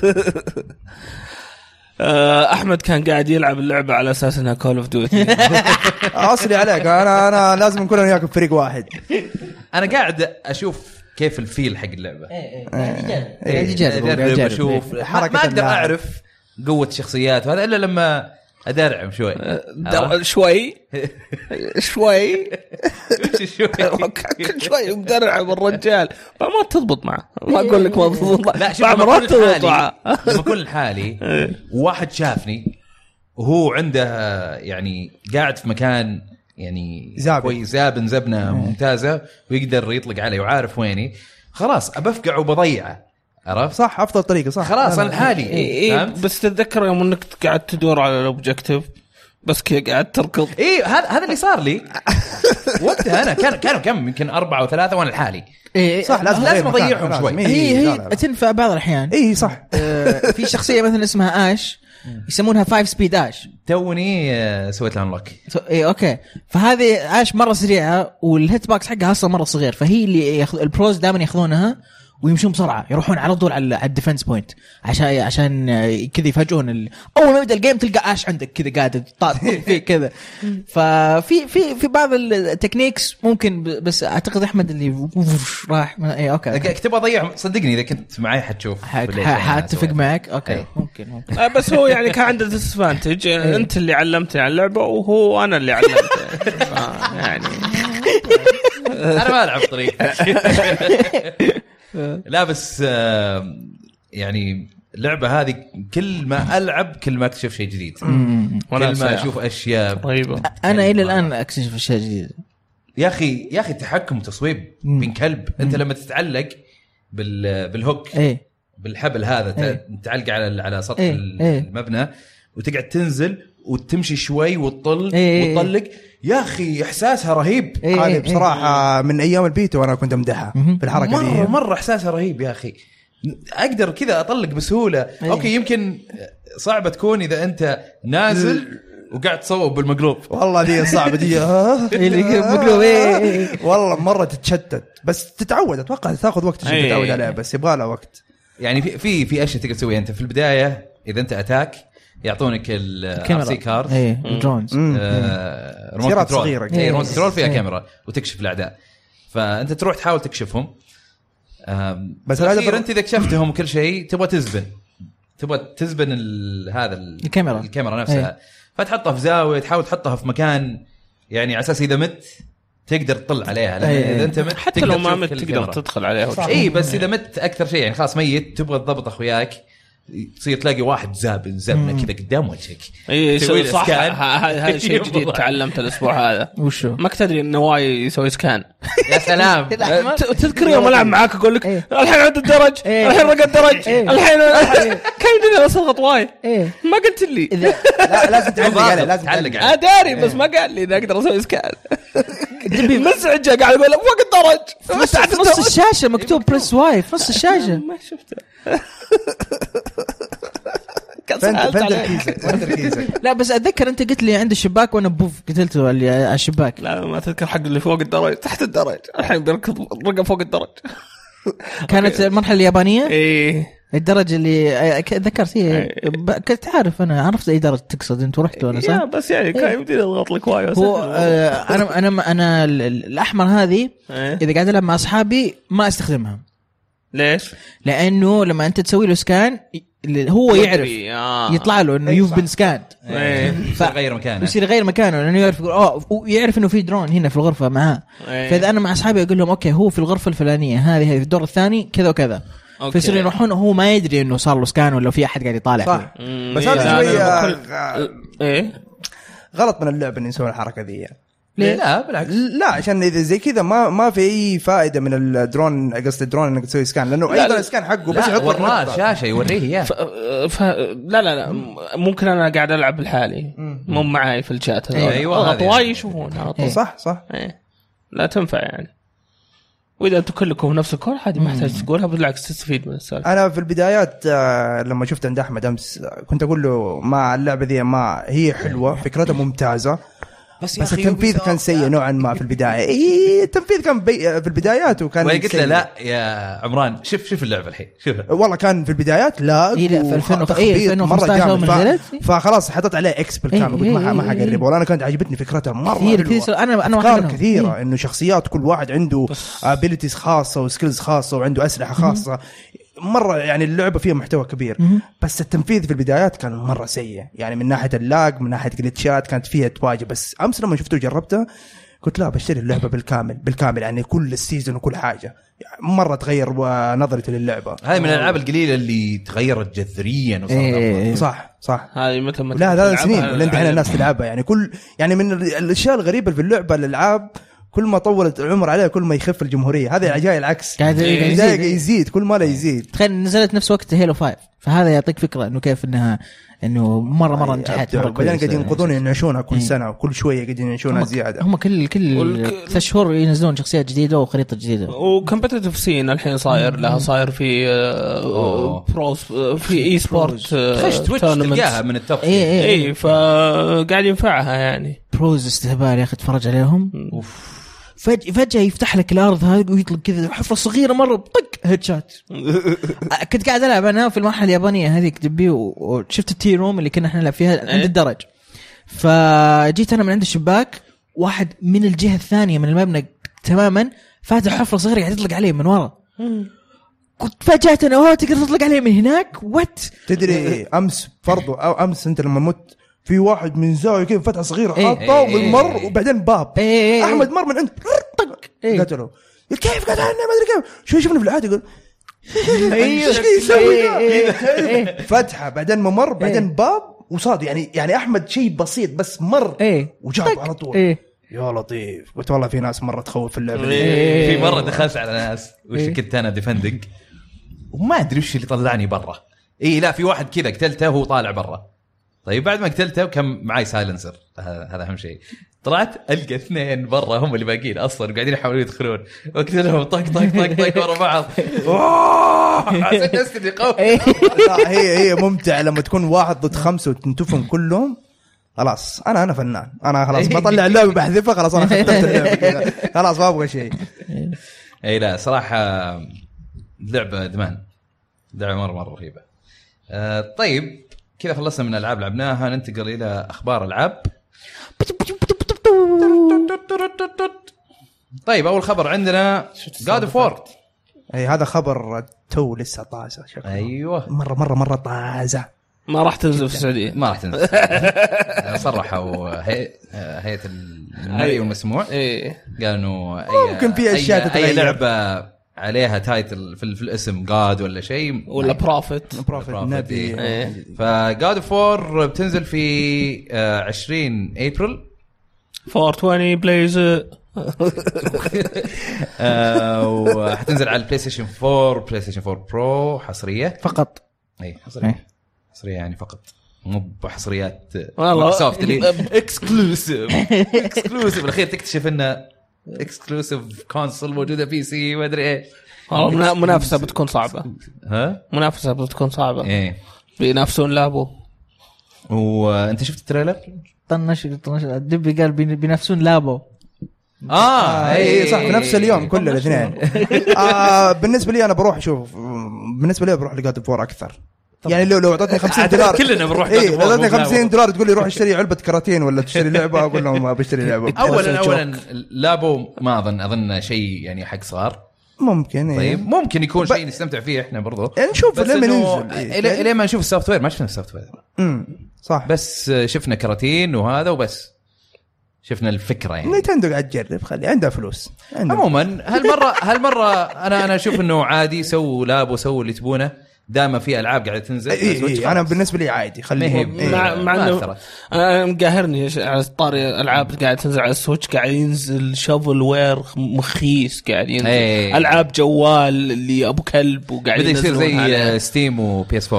احمد كان قاعد يلعب اللعبه على اساس انها كول اوف ديوتي. اصلي عليك انا انا لازم نكون وياك بفريق واحد. انا قاعد اشوف كيف الفيل حق اللعبه. ايه ايه قاعد اجرب اشوف ما اقدر اعرف قوه شخصيات وهذا الا لما ادرعم شوي شوي شوي شوي شوي مدرعم الرجال ما تضبط معه. ما اقول لك ما تضبط لا شوف لما تضبط معه لما كل حالي واحد شافني وهو عنده يعني قاعد في مكان يعني كويس زابن زبنه ممتازه ويقدر يطلق علي وعارف ويني خلاص ابفقع وبضيعه. عرفت صح افضل طريقه صح خلاص انا لحالي. إيه بس تتذكر يوم انك قاعد تدور على الاوبجكتيف بس كي قاعد تركض. ايه هذا هذا اللي صار لي وقتها. انا كان كانوا كم يمكن أربعة وثلاثة وانا لحالي. إيه صح لازم لازم اضيعهم شوي. هي هي تنفع بعض الاحيان. ايه صح. آه في شخصيه مثلا اسمها اش يسمونها فايف سبيد اش. توني سويت لها انلوك. ايه اوكي. فهذه اش مره سريعه والهيت باكس حقها اصلا مره صغير فهي اللي ياخذ البروز دائما ياخذونها ويمشون بسرعه يروحون على طول على الديفنس بوينت عشان عشان كذا يفاجئون ال... اول ما يبدا الجيم تلقى اش عندك كذا قاعد طاط في كذا. ففي في في بعض التكنيكس ممكن بس اعتقد احمد اللي راح اي اوكي كنت بضيع صدقني اذا كنت معي حتشوف حاتفق معك اوكي ممكن ممكن بس هو يعني كان عنده ديسفانتج انت اللي علمتني على اللعبه وهو انا اللي علمته يعني انا ما العب طريقه. لا بس يعني اللعبه هذه كل ما العب كل ما اكتشف شيء جديد كل ما اشوف اشياء رهيبه. انا الى الان اكتشف اشياء جديده يا اخي يا اخي تحكم وتصويب من كلب. انت لما تتعلق بال بالهوك ايه بالحبل هذا ايه تعلق على على سطح ايه المبنى وتقعد تنزل وتمشي شوي وتطل ايه وتطلق يا اخي احساسها رهيب. إيه هذه إيه بصراحه من ايام البيتا وانا كنت امدحها في الحركه مرة دي مره مره احساسها رهيب يا اخي. اقدر كذا اطلق بسهوله. إيه. اوكي يمكن صعبه تكون اذا انت نازل وقاعد تصوب بالمقلوب. والله دي صعبه دي مقلوب ايه والله مره تتشتت بس تتعود. اتوقع تاخذ وقت عشان أيه. تتعود عليها بس يبغى لها وقت. يعني في في في اشياء تقدر تسويها انت في البدايه. اذا انت اتاك يعطونك الار سي كارد ايه الدرونز سيارات صغيره اي ريموت كنترول فيها إيه. كاميرا وتكشف الاعداء. فانت تروح تحاول تكشفهم بس الاخير انت اذا كشفتهم وكل شيء تبغى تزبن تبغى تزبن هذا الكاميرا الكاميرا نفسها. ايه. فتحطها في زاويه تحاول تحطها في مكان يعني على اساس اذا مت تقدر تطل عليها. لان ايه. اذا انت مت حتى لو ما مت تقدر تدخل عليها. اي بس اذا مت اكثر شيء يعني خلاص ميت تبغى تضبط اخوياك تصير تلاقي واحد زابن زبنه كذا قدام وجهك. اي صح هذا شيء جديد تعلمت الاسبوع هذا. وشو ما كنت ادري انه واي يسوي سكان. يا سلام. تذكر يوم العب معاك اقول لك الحين عند الدرج الحين رقد الدرج الحين كم دنيا اضغط واي ما قلت لي. لا لازم تعلق عليه لازم تعلق عليه. اداري بس ما قال لي اذا اقدر اسوي سكان. مزعجه قاعد يقول فوق الدرج في نص الشاشه مكتوب بريس واي في نص الشاشه. ما شفته. لا بس اتذكر انت قلت لي عند الشباك وانا بوف قتلته اللي على الشباك. لا ما تذكر حق اللي فوق الدرج تحت الدرج الحين بيركض رقم فوق الدرج. كانت المرحله اليابانيه ايه الدرجه اللي ذكرت هي كنت عارف انا عرفت اي درجه تقصد انت ورحت ولا صح. بس يعني كان يمديني اضغط لك واي. هو آه انا انا انا الاحمر هذه اذا قاعد العب مع اصحابي ما استخدمها. ليش؟ لانه لما انت تسوي له سكان هو يعرف آه. يطلع له انه يوف بن سكان يغير مكانه يصير يغير مكانه لانه يعرف يقول اه ويعرف انه في درون هنا في الغرفه معاه. فاذا انا مع اصحابي اقول لهم اوكي هو في الغرفه الفلانيه هذه هذه في الدور الثاني كذا وكذا فيصيروا يروحون هو ما يدري انه صار له سكان ولا في احد قاعد يطالع صح. فيه. بس هذا شويه ايه غلط من اللعبه ان يسوي الحركه ذي يعني. ليه؟ لا بالعكس لا عشان اذا زي كذا ما ما في اي فائده من الدرون. قصد الدرون انك تسوي سكان لانه ايضا السكان حقه بس يحط وراه شاشه يوريه اياه. ف... ف... لا لا لا ممكن انا قاعد العب لحالي مو معاي في الشات. ايوه اطواي يشوفون على طول. صح صح ايه. لا تنفع يعني. واذا انتم كلكم نفس الكور هذه ما يحتاج تقولها بالعكس تستفيد من السالفه. انا في البدايات لما شفت عند احمد امس كنت اقول له ما اللعبه ذي ما هي حلوه فكرتها ممتازه بس, بس التنفيذ كان سيء نوعا ما في البدايه. إيه التنفيذ كان بي في البدايات وكان قلت له لا يا عمران شوف شوف اللعبه الحين شوفها. والله كان في البدايات لا إيه لا في ألفين وخمسطعش مره فخلاص حطيت عليه اكس بالكامل قلت ما ما حقرب. ولا انا كانت عجبتني فكرتها مره كثير كثير. انا انا واحد كثيره انه شخصيات كل واحد عنده ابيليتيز خاصه وسكيلز خاصه وعنده اسلحه خاصه مرة يعني اللعبة فيها محتوى كبير بس التنفيذ في البدايات كان مرة سيء يعني من ناحية اللاج من ناحية جلتشات كانت فيها تواجه. بس أمس لما شفته وجربته قلت لا بشتري اللعبة بالكامل بالكامل يعني كل السيزون وكل حاجة يعني مرة تغير نظرتي للعبة. هاي من الألعاب القليلة اللي تغيرت جذريا وصارت إيه صح صح. هاي متى متى لا ثلاث سنين ولين دحين الناس تلعبها يعني كل يعني من الأشياء الغريبة في اللعبة الألعاب كل ما طولت العمر عليها كل ما يخف الجمهورية. هذا جاي العكس قاعد يزيد يزيد كل ما لا يزيد. تخيل نزلت نفس وقت هيلو فايف فهذا يعطيك فكرة إنه كيف إنها إنه مرة مرة نجحت مرة بعدين قاعدين ينقضون ينعشونها كل سنة وكل شوية قاعدين ينعشونها زيادة. هم كل كل ثلاث شهور ينزلون شخصيات جديدة وخريطة جديدة. وكمبيتيتيف سين الحين صاير لها صاير في بروز في اي سبورت خش تويتش تلقاها من التوب. اي اي فقاعد ينفعها يعني. بروز استهبال يا اخي تفرج عليهم. فجأة فجأة يفتح لك الأرض هذه ويطلق كذا حفرة صغيرة مرة طق هيد شوت. كنت قاعد العب انا في المرحله اليابانيه هذيك دبي، وشفت التي روم اللي كنا احنا نلعب فيها عند الدرج، فجيت انا من عند الشباك، واحد من الجهه الثانيه من المبنى تماما فاتح حفره صغيره قاعد يطلق عليه من ورا. كنت فاجأت انا وهو تقدر تطلق عليه من هناك. وات تدري امس فرض او امس انت لما مت في واحد من زاويه كذا فتحه صغيره إيه حاطه إيه ومر إيه وبعدين باب إيه إيه احمد مر من عند طق إيه قتله. كيف قتلنا ما ادري كيف شو يشوفنا في العاده يقول ايوه ايش يسوي إيه ده؟ فتحه بعدين ممر بعدين باب وصاد يعني يعني احمد شيء بسيط بس مر إيه وجاب على طول. إيه يا لطيف. قلت والله في ناس مره تخوف في اللعبه. في مره دخلت على ناس وش كنت انا ديفندنج وما ادري وش اللي طلعني برا. اي لا في واحد كذا قتلته وهو طالع برا. طيب بعد ما قتلته كم معي سايلنسر، هذا اهم شيء. طلعت القى اثنين برا هم اللي باقيين اصلا قاعدين يحاولون يدخلون، وقتلهم طق طق طق طق ورا بعض. حسيت نفسي قوي. لا هي هي ممتعه لما تكون واحد ضد خمسه وتنتفهم كلهم. خلاص انا انا فنان، انا خلاص بطلع اللعبه بحذفها، خلاص انا ختمت اللعبه كذا خلاص ما ابغى شيء. اي لا صراحه لعبه ادمان، لعبه مره مره رهيبه. أه طيب كذا خلصنا من الالعاب لعبناها، ننتقل الى اخبار العاب. طيب اول خبر عندنا God of War. اي هذا خبر تو لسه طازه شكله. ايوه مره مره مره طازه. ما راح تنزل في السعوديه، ما راح تنزل. صرحوا هي... هيئه المرئي والمسموع ايه قالوا انه اي ممكن في اشياء تتغير، اي لعبه عليها تايتل في, في الاسم جاد ولا شيء ولا بروفيت بروفيت نبي. فجاد اوف وور بتنزل في عشرين ابريل أربعمية وعشرين بلايز. وحتنزل على البلاي ستيشن فور بلاي ستيشن فور برو حصريه فقط. اي حصريه حصريه يعني فقط، مو بحصريات والله مايكروسوفت اللي اكسكلوسيف. اكسكلوسيف الاخير تكتشف انه اكسكلوسيف كونسول موجوده بي سي ما ادري ايش. والله منافسه بتكون صعبه. ها منافسه بتكون صعبه. ايه بينافسون لابو. وانت شفت التريلر؟ طنش طنش الدبي قال بينافسون لابو. اه اي صح في نفس اليوم كل الاثنين. آه بالنسبه لي انا بروح اشوف، بالنسبه لي بروح لجاد فور اكثر. يعني لو لو اعطتني خمسين دولار كلنا بنروح ايه لو اعطتني خمسين دولار تقول لي روح اشتري علبه كراتين ولا تشتري لعبه، اقول لهم ما بشتري لعبه. اولا اولا لابو ما اظن اظن شيء يعني حق صغار. ممكن إيه. طيب ممكن يكون شيء نستمتع فيه احنا برضو يعني نشوف لما ننزل إيه. الى ما نشوف السوفت وير ما شفنا السوفت وير. امم صح، بس شفنا كراتين وهذا وبس، شفنا الفكره يعني. نينتندو قاعد تجرب، خلي عندها فلوس. عموما هالمره هالمره انا انا اشوف انه عادي، سووا لابو سووا اللي تبونه، دائما في العاب قاعده تنزل. إيه إيه انا بالنسبه لي عادي خليه. إيه مع مع انه انا مقاهرني على طاري العاب قاعده تنزل على السويتش، قاعد ينزل شافل وير مخيس، قاعد ينزل إيه. العاب جوال اللي ابو كلب، وقاعد يصير زي ستيم وبي اس فور.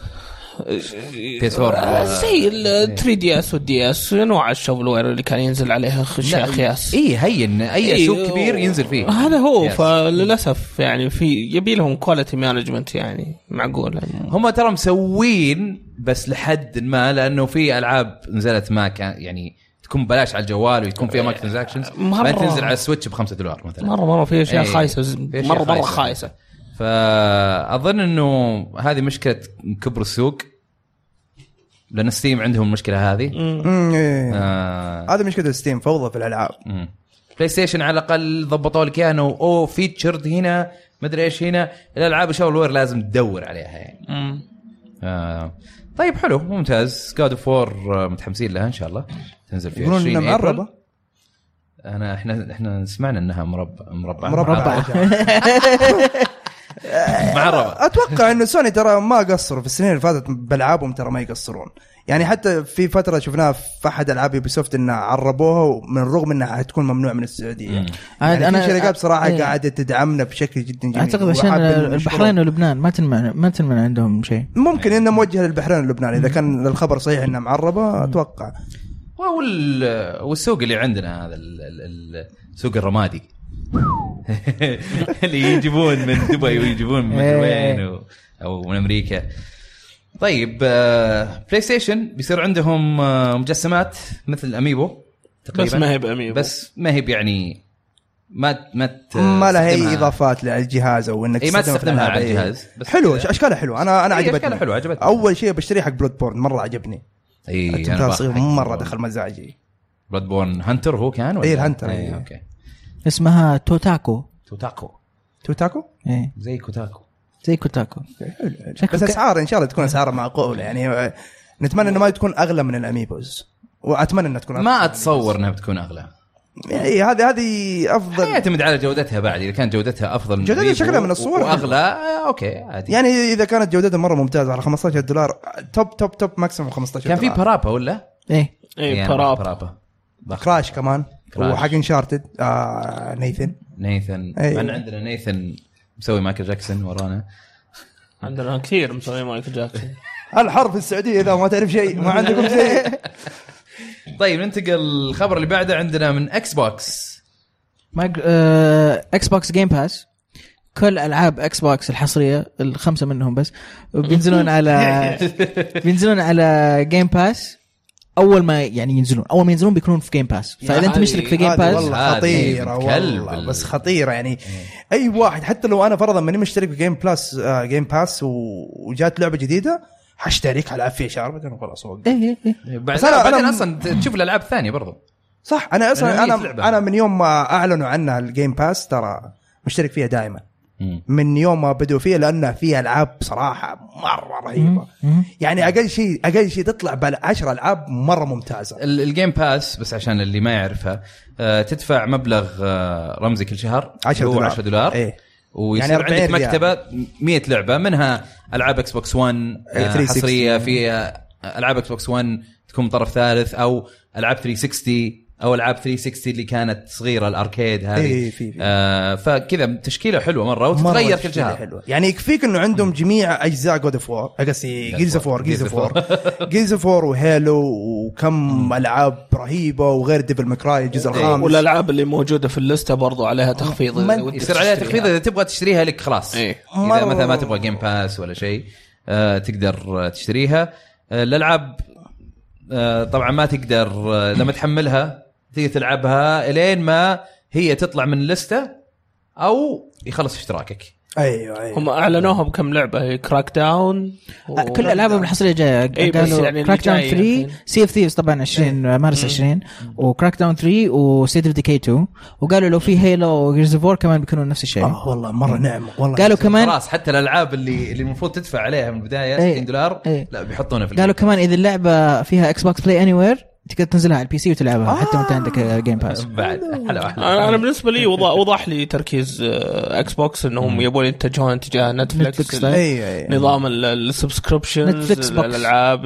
بي اس فور زي ال ثري دي اس والدي اس، نوع الشافل وير اللي كان ينزل عليها اشياء خياس. اي هين اي إيه سوق كبير ينزل فيه هذا هو. يس. فللاسف يعني في يبي لهم كواليتي مانجمنت يعني معقول. هم ترى مسوين بس لحد ما، لانه في العاب نزلت ما كان يعني تكون بلاش على الجوال ويكون فيها مايكرو ترانزاكشنز، ما تنزل على السويتش بخمسة دولار مثلا. مره مره في اشياء أيه. خايسه، مره مره خايسه. فاظن انه هذه مشكله كبر السوق، لان ستيم عندهم المشكله هذه. امم إيه. آه. هذا مشكله ستيم، فوضى في الالعاب. مم. بلاي ستيشن على الاقل ضبطوا لك اياها انه اوه فيتشرد هنا ما ادري ايش هنا. الالعاب شغل وير لازم تدور عليها يعني. آه. طيب حلو ممتاز. God of War متحمسين لها ان شاء الله تنزل في يقولون انها معربه. انا احنا احنا سمعنا انها مربع مربع مربع معربه. اتوقع انه سوني ترى ما قصروا في السنين اللي فاتت بالعابهم، ترى ما يقصرون يعني. حتى في فتره شفناها في احد العاب يوبيسوفت انها عربوها من الرغم انها حتكون ممنوع من السعوديه. يعني أنا في شركات بصراحه ايه قاعده تدعمنا بشكل جدا جميل. اعتقد عشان البحرين ولبنان ما تنمع ما تنمع عندهم شيء. ممكن انه موجه للبحرين ولبنان اذا كان الخبر صحيح انها معربه. اتوقع وال والسوق اللي عندنا هذا السوق الرمادي اللي يجيبون من دبي ويجيبون من وين او من امريكا. طيب بلاي ستيشن بيصير عندهم مجسمات مثل اميبو تقريبا، بس ما هي باميبو، بس ما هي يعني ما ما ما لها اي اضافات للجهاز او انك إيه ما تستخدمها على الجهاز بس حلو اشكالها حلوه انا انا عجبتني اشكالها حلوه عجبتني اول شيء بشتري حق بلود بورن مره عجبني اي انا مره دخل مزاجي بلود بورن هانتر هو كان ولا اي الهانتر اي اوكي اسمها توتاكو توتاكو توتاكو ايه زي كوتاكو زي كوتاكو بس اسعار ان شاء الله تكون اسعار معقوله يعني نتمنى انه ما تكون اغلى من الاميبوز واتمنى انها تكون ما اتصور انها بتكون اغلى يعني هذه هذه افضل يعتمد على جودتها بعد اذا كانت جودتها افضل جودتها شكلها من الصور واغلى اوكي عادي يعني اذا كانت جودتها مره ممتازه على خمسة عشر دولار توب توب توب ماكسيموم خمسة عشر كان دولار في بارابا ولا ايه ايه بارابا كراش كمان كراش. وحق انشارتد آه نيثن نيثن أيه. من عندنا نيثن مسوي مايكل جاكسون ورانا عندنا كثير مسوي مايكل جاكسون الحرب في السعوديه اذا ما تعرف شيء ما عندكم شيء. طيب ننتقل الخبر اللي بعده عندنا من اكس بوكس مايك آه... اكس بوكس جيم باس كل العاب اكس بوكس الحصريه الخمسه منهم بس بينزلون على بينزلون على جيم باس اول ما يعني ينزلون اول ما ينزلون بيكونون في جيم باس فاذا انت مشترك في جيم باس والله خطيره والله بس خطيره يعني اي واحد حتى لو انا فرضا ماني مشترك في جيم بلس آه جيم باس وجات لعبه جديده حشترك على فيه شاربة وخلاص وقت ايه ايه بس انا بعدين اصلا تشوف الالعاب الثانيه برضو صح انا اصلا انا انا من يوم ما اعلنوا عنها الجيم باس ترى مشترك فيها دائما من يوم ما بدوا فيها لأنها فيها ألعاب صراحة مرة رهيبة يعني أقل شيء أقل شيء تطلع بعشر ألعاب مرة ممتازة. الجيم باس بس عشان اللي ما يعرفها تدفع مبلغ رمزي كل شهر عشرة دولار إيه. ويصير يعني عندك مكتبة مية لعبة منها ألعاب إكس بوكس ون حصرية في ألعاب إكس بوكس ون تكون طرف ثالث أو ألعاب ثلاثمية وستين او العاب ثلاثمية وستين اللي كانت صغيره الاركيد هذه إيه في في. آه فكذا تشكيله حلوه مره وتتغير كل شهر يعني يكفيك انه عندهم جميع اجزاء جود اوف وور قصدي جيلز اوف وور جيلز اوف وور جيلز اوف وور وهيلو وكم العاب رهيبه وغير ديفل ماكراي الجزء الخامس والالعاب اللي موجوده في الليسته برضو عليها تخفيض يصير عليها تخفيض اذا تبغى تشتريها لك خلاص إيه. اذا مثلا ما تبغى جيم باس ولا شيء آه تقدر تشتريها آه الالعاب آه طبعا ما تقدر آه لما تحملها تيجي تلعبها الين ما هي تطلع من الليسته او يخلص اشتراكك. ايوه ايوه هم اعلنوها بكم لعبه كراك داون و... كل الالعابهم الحصريه جايه أي قالوا يعني كراك داون ثلاثة سي اف ثيفز طبعا عشرين مارس عشرين وكراك داون ثلاثة وستيت اوف ديكاي اثنين وقالوا لو في هيلو وجيرز اوف وور كمان بيكونوا نفس الشيء. اه والله مره نعمه والله قالوا كمان خلاص حتى الالعاب اللي اللي المفروض تدفع عليها من البدايه ستين دولار ايه. لا بيحطونها في قالوا كمان اذا اللعبه فيها اكس بوكس بلاي اني وير تقدر تنزلها على البي سي وتلعبها آه. حتى وانت عندك جيم باس بعد حلو حلو. انا بالنسبه لي وضح لي تركيز اكس بوكس انهم يبون يتجهون تجاه نتفلكس نظام السبسكريبشنز للالعاب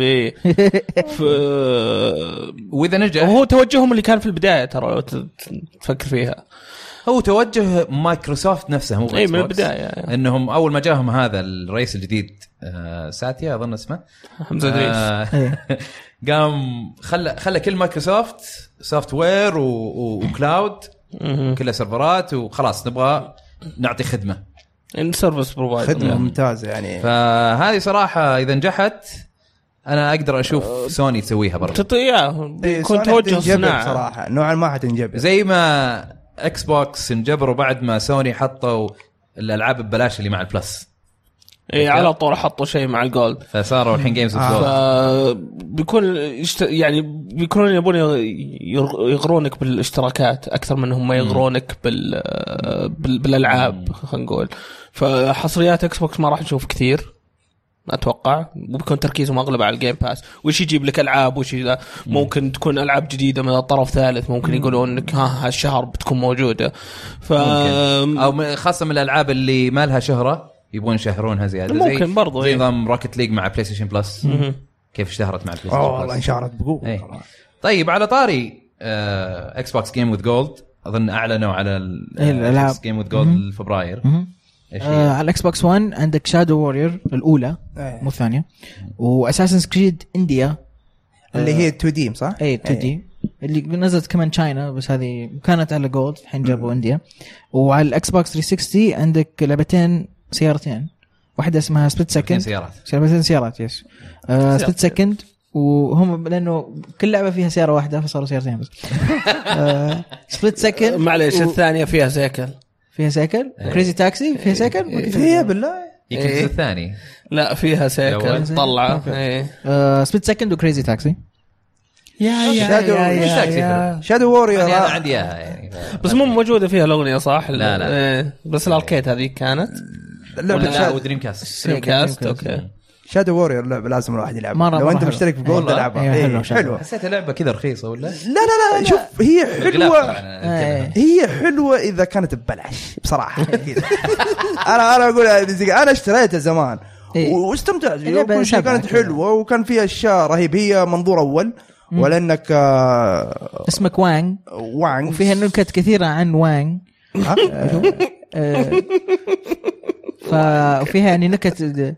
واذا نجح وهو توجههم اللي كان في البدايه ترى لو تفكر فيها هو توجه مايكروسوفت نفسه مو اي من البدايه يعني. انهم اول ما جاهم هذا الرئيس الجديد آه ساتيا اظن اسمه حمزه ادريس آه قام خلى خلى كل مايكروسوفت سوفت وير وكلاود كلها سيرفرات وخلاص نبغى نعطي خدمه ان سيرفيس بروفايدر خدمه ممتازه يعني. فهذه صراحه اذا نجحت انا اقدر اشوف سوني تسويها برضه تطيعه بيكون توجه صناعه صراحه نوعا ما حتنجب زي ما اكس بوكس انجبروا بعد ما سوني حطوا الالعاب ببلاش اللي مع البلس. اي على طول حطوا شيء مع الجولد فصاروا الحين جيمز اوف جولد بيكون يشت... يعني بيكونون يبون يغرونك بالاشتراكات اكثر من هم يغرونك بال... بال... بالالعاب خلينا نقول. فحصريات اكس بوكس ما راح نشوف كثير اتوقع وبيكون تركيزهم اغلب على الجيم باس وش يجيب لك العاب وش لا ممكن تكون العاب جديده من الطرف ثالث ممكن يقولون انك ها هالشهر بتكون موجوده ف او خاصه من الالعاب اللي ما لها شهره يبون يشهرونها زياده ممكن زي برضو زي نظام روكيت ليج مع بلاي ستيشن بلس كيف اشتهرت مع بلاي ستيشن اه والله انشهرت بقوه. ايه. طيب على طاري آه اكس بوكس جيم وذ جولد اظن اعلنوا على الالعاب جيم وذ جولد فبراير. آه على الاكس بوكس ون عندك شادو وورير الاولى مو الثانيه واساسنز كريد انديا اللي هي تو دي صح اي تو دي اللي نزلت كمان تشاينا بس هذه كانت على جولد الحين جابوا انديا. وعلى الاكس بوكس ثلاثمية وستين عندك لعبتين سيارتين واحدة اسمها سبليت سكند سيارات سيارتين سيارات يس سبليت سكند وهم لانه كل لعبه فيها سياره واحده فصاروا سيارتين بس. سبليت سكند معليش و... الثانيه فيها سيكل فيها سيكل كريزي تاكسي فيها سيكل فيها بالله يمكن إيه. الثاني لا فيها سيكل طلعه ايه. سبليت سكند وكريزي تاكسي يا يا شادو يا يا شادو وورير انا عندي اياها يعني بس مو موجوده فيها الاغنيه صح؟ لا لا إيه. بس الاركيد هذه كانت لا ودريم كاست دريم كاست اوكي. شادو وورير لعبه لازم الواحد يلعبها لو انت مشترك في جولد تلعبها ايه حلوه. حسيتها لعبه كذا رخيصه ولا لا لا لا شوف هي حلوه هي حلوه اذا كانت ببلاش بصراحه. انا انا اقول انا اشتريتها زمان واستمتعت وكل شيء كانت حلوه وكان فيها اشياء رهيب. هي منظور اول ولانك آه اسمك وانغ وانغ وفيها نكت كثيره عن وانغ ففيها يعني نكت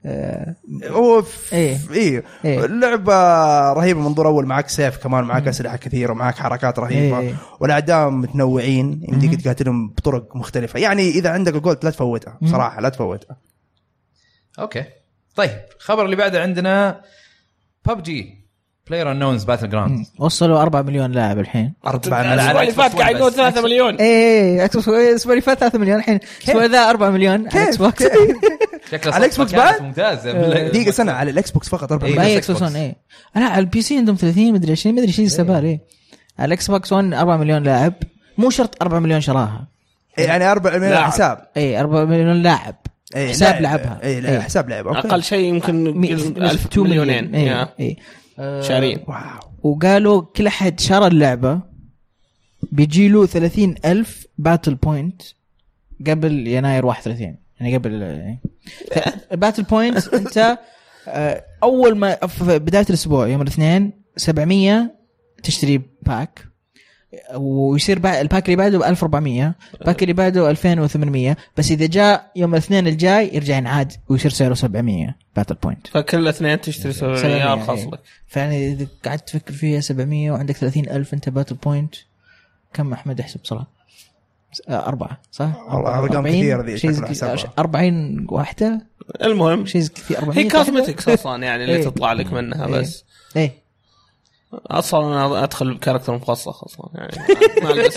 هو ايه ايه, إيه. اللعبه رهيبه منظور اول معك سيف كمان معك اسلحه كثيره ومعك حركات رهيبه إيه. والاعداء متنوعين يمديك تقاتلهم بطرق مختلفه. يعني اذا عندك الجولد لا تفوتها بصراحه لا تفوتها. اوكي طيب الخبر اللي بعده عندنا ببجي بلاير انونز باتل جراوند وصلوا أربعة مليون لاعب الحين. أربعة الاسبوع اللي فات قاعد يقول ثلاثة مليون. ايه الاسبوع اللي فات ثلاثة مليون الحين الاسبوع ذا أربعة مليون على اكس بوكس. على الاكس بوكس بعد ممتاز. دقيقه سنه على الاكس بوكس فقط أربعة مليون. اي اكس بوكس ايه لا على البي سي عندهم ثلاثين مدري عشرين مدري شيء السبار. ايه على الاكس بوكس واحد أربعة مليون لاعب مو شرط أربعة مليون شراها يعني أربعة مليون حساب. اي أربعة مليون لاعب حساب لعبها. اي حساب لعب اقل شيء يمكن ألف مليونين اي شارين. وقالوا كل أحد شرى اللعبة بيجي له ثلاثين ألف باتل بوينت قبل يناير واحد وثلاثين يعني قبل يعني. باتل بوينت أنت أول ما في بداية الأسبوع يوم الاثنين سبعمية تشتري باك ويصير الباك اللي بعده بألف وأربعمية الباك اللي بعده ألفين وثمانمية بس إذا جاء يوم الاثنين الجاي يرجع ينعاد ويصير سعره سبعمية باتل بوينت. فكل اثنين تشتري سبعمية أرخص لك. فيعني إذا قعدت تفكر فيها سبعمية وعندك ثلاثين ألف أنت باتل بوينت كم أحمد احسب بصراحة أربعة صح؟ أرقام كثيرة ذي أربعين واحدة. المهم شيء كثير أربعين هي كوزمتكس أصلا يعني اللي تطلع لك منها بس. إيه اصلا انا ادخل بكاركتر مخصص اصلا يعني ما لبس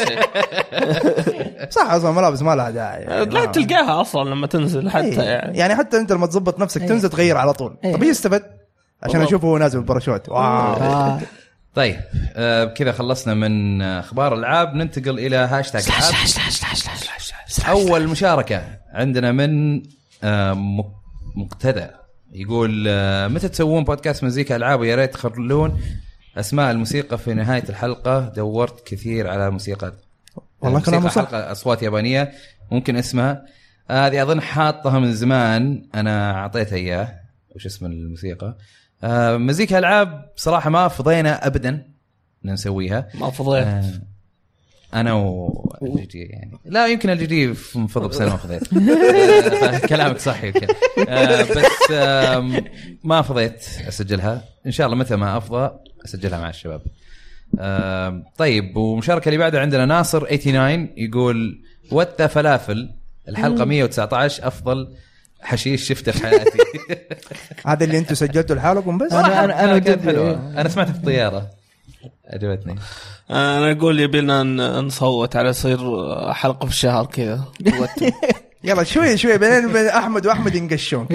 صح اصلا ملابس ما لها داعي لا تلقاها اصلا لما تنزل حتى أيه. يعني يعني حتى انت لما تظبط نفسك أيه. تنزل تغير على طول أيه. طب يستفد عشان اشوفه هو نازل بالباراشوت. واو آه. طيب آه كذا خلصنا من اخبار العاب ننتقل الى هاشتاج العاب. اول مشاركه عندنا من آه مقتدى يقول آه متى تسوون بودكاست مزيكا العاب ويا ريت تخلون اسماء الموسيقى في نهايه الحلقه. دورت كثير على موسيقى والله كلام صح. حلقه اصوات يابانيه ممكن اسمها هذه آه اظن حاطها من زمان انا اعطيتها اياه وش اسم الموسيقى. آه مزيكا العاب بصراحه ما فضينا ابدا نسويها ما فضيت آه انا والجي جي يعني لا يمكن الجي جي مفضل بس انا ما فضيت. كلامك صحيح كذا آه بس آه ما فضيت اسجلها. ان شاء الله متى ما افضى اسجلها مع الشباب. آه طيب ومشاركه اللي بعدها عندنا ناصر تسعة وثمانين يقول وتا فلافل الحلقه مية وتسعة عشر افضل حشيش شفته في حياتي. هذا اللي انتم سجلتوا لحالكم بس انا انا انا, أنا, أنا سمعت في الطياره عجبتني. انا اقول يبينا نصوت على يصير حلقه في الشهر كذا. يلا شوي شوي بين بين احمد واحمد ينقشون.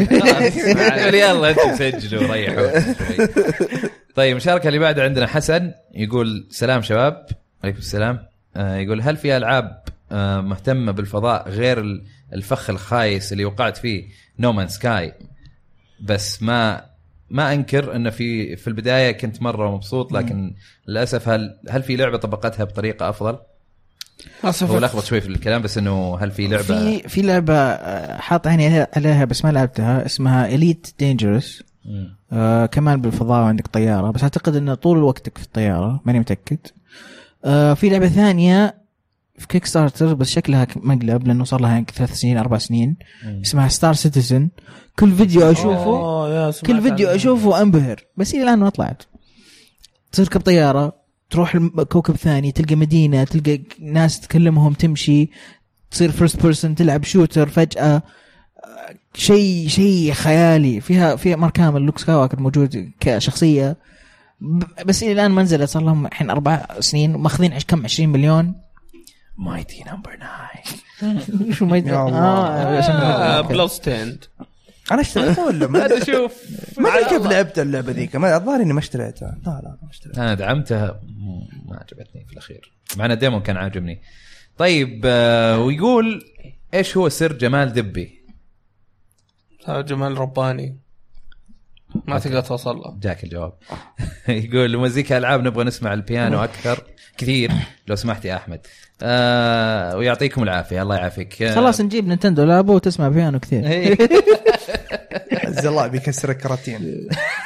يلا انتم سجلوا ريحوا شوي. طيب المشاركه اللي بعدها عندنا حسن يقول سلام شباب. عليكم السلام. آه يقول هل في العاب آه مهتمه بالفضاء غير الفخ الخايس اللي وقعت فيه نومان سكاي؟ بس ما ما انكر ان في في البدايه كنت مره مبسوط لكن للاسف هل هل في لعبه طبقتها بطريقه افضل؟ هو لخبط شوي في الكلام بس انه هل في لعبه في في لعبه حاط عيني عليها بس ما لعبتها اسمها إليت دينجرس. آه كمان بالفضاء وعندك طياره بس اعتقد انه طول وقتك في الطياره ماني متاكد. آه في لعبه ثانيه في كيك ستارتر بس شكلها مقلب لانه صار لها ثلاث سنين اربع سنين مم. اسمها ستار سيتيزن. كل فيديو اشوفه كل فيديو اشوفه انبهر بس الى الان ما طلعت. تركب طياره تروح كوكب ثاني تلقى مدينه تلقى ناس تكلمهم تمشي تصير فيرست بيرسون تلعب شوتر فجاه شيء شيء خيالي. فيها فيها مارك هامل لوك سكايوكر موجود كشخصيه، بس الى الان ما نزلت، صار لهم الحين اربع سنين ماخذين كم عشرين مليون. مايتي نمبر ناين شو مايتي اه عشان بلس تند. انا اشتريتها ولا ما هذا شوف ما ادري كيف لعبت اللعبه ذيك، ما الظاهر اني ما اشتريتها. لا لا ما اشتريتها، انا دعمتها ما عجبتني في الاخير، مع ان الديمو كان عاجبني. طيب آه ويقول ايش هو سر جمال دبي؟ هذا جمال رباني ما تقدر توصل له. جاك الجواب. يقول مزيكا العاب نبغى نسمع البيانو اكثر كثير لو سمحت يا احمد. آه ويعطيكم العافيه. الله يعافيك. آه خلاص نجيب نينتندو لابو وتسمع بيانو كثير. عز الله بيكسر الكراتين.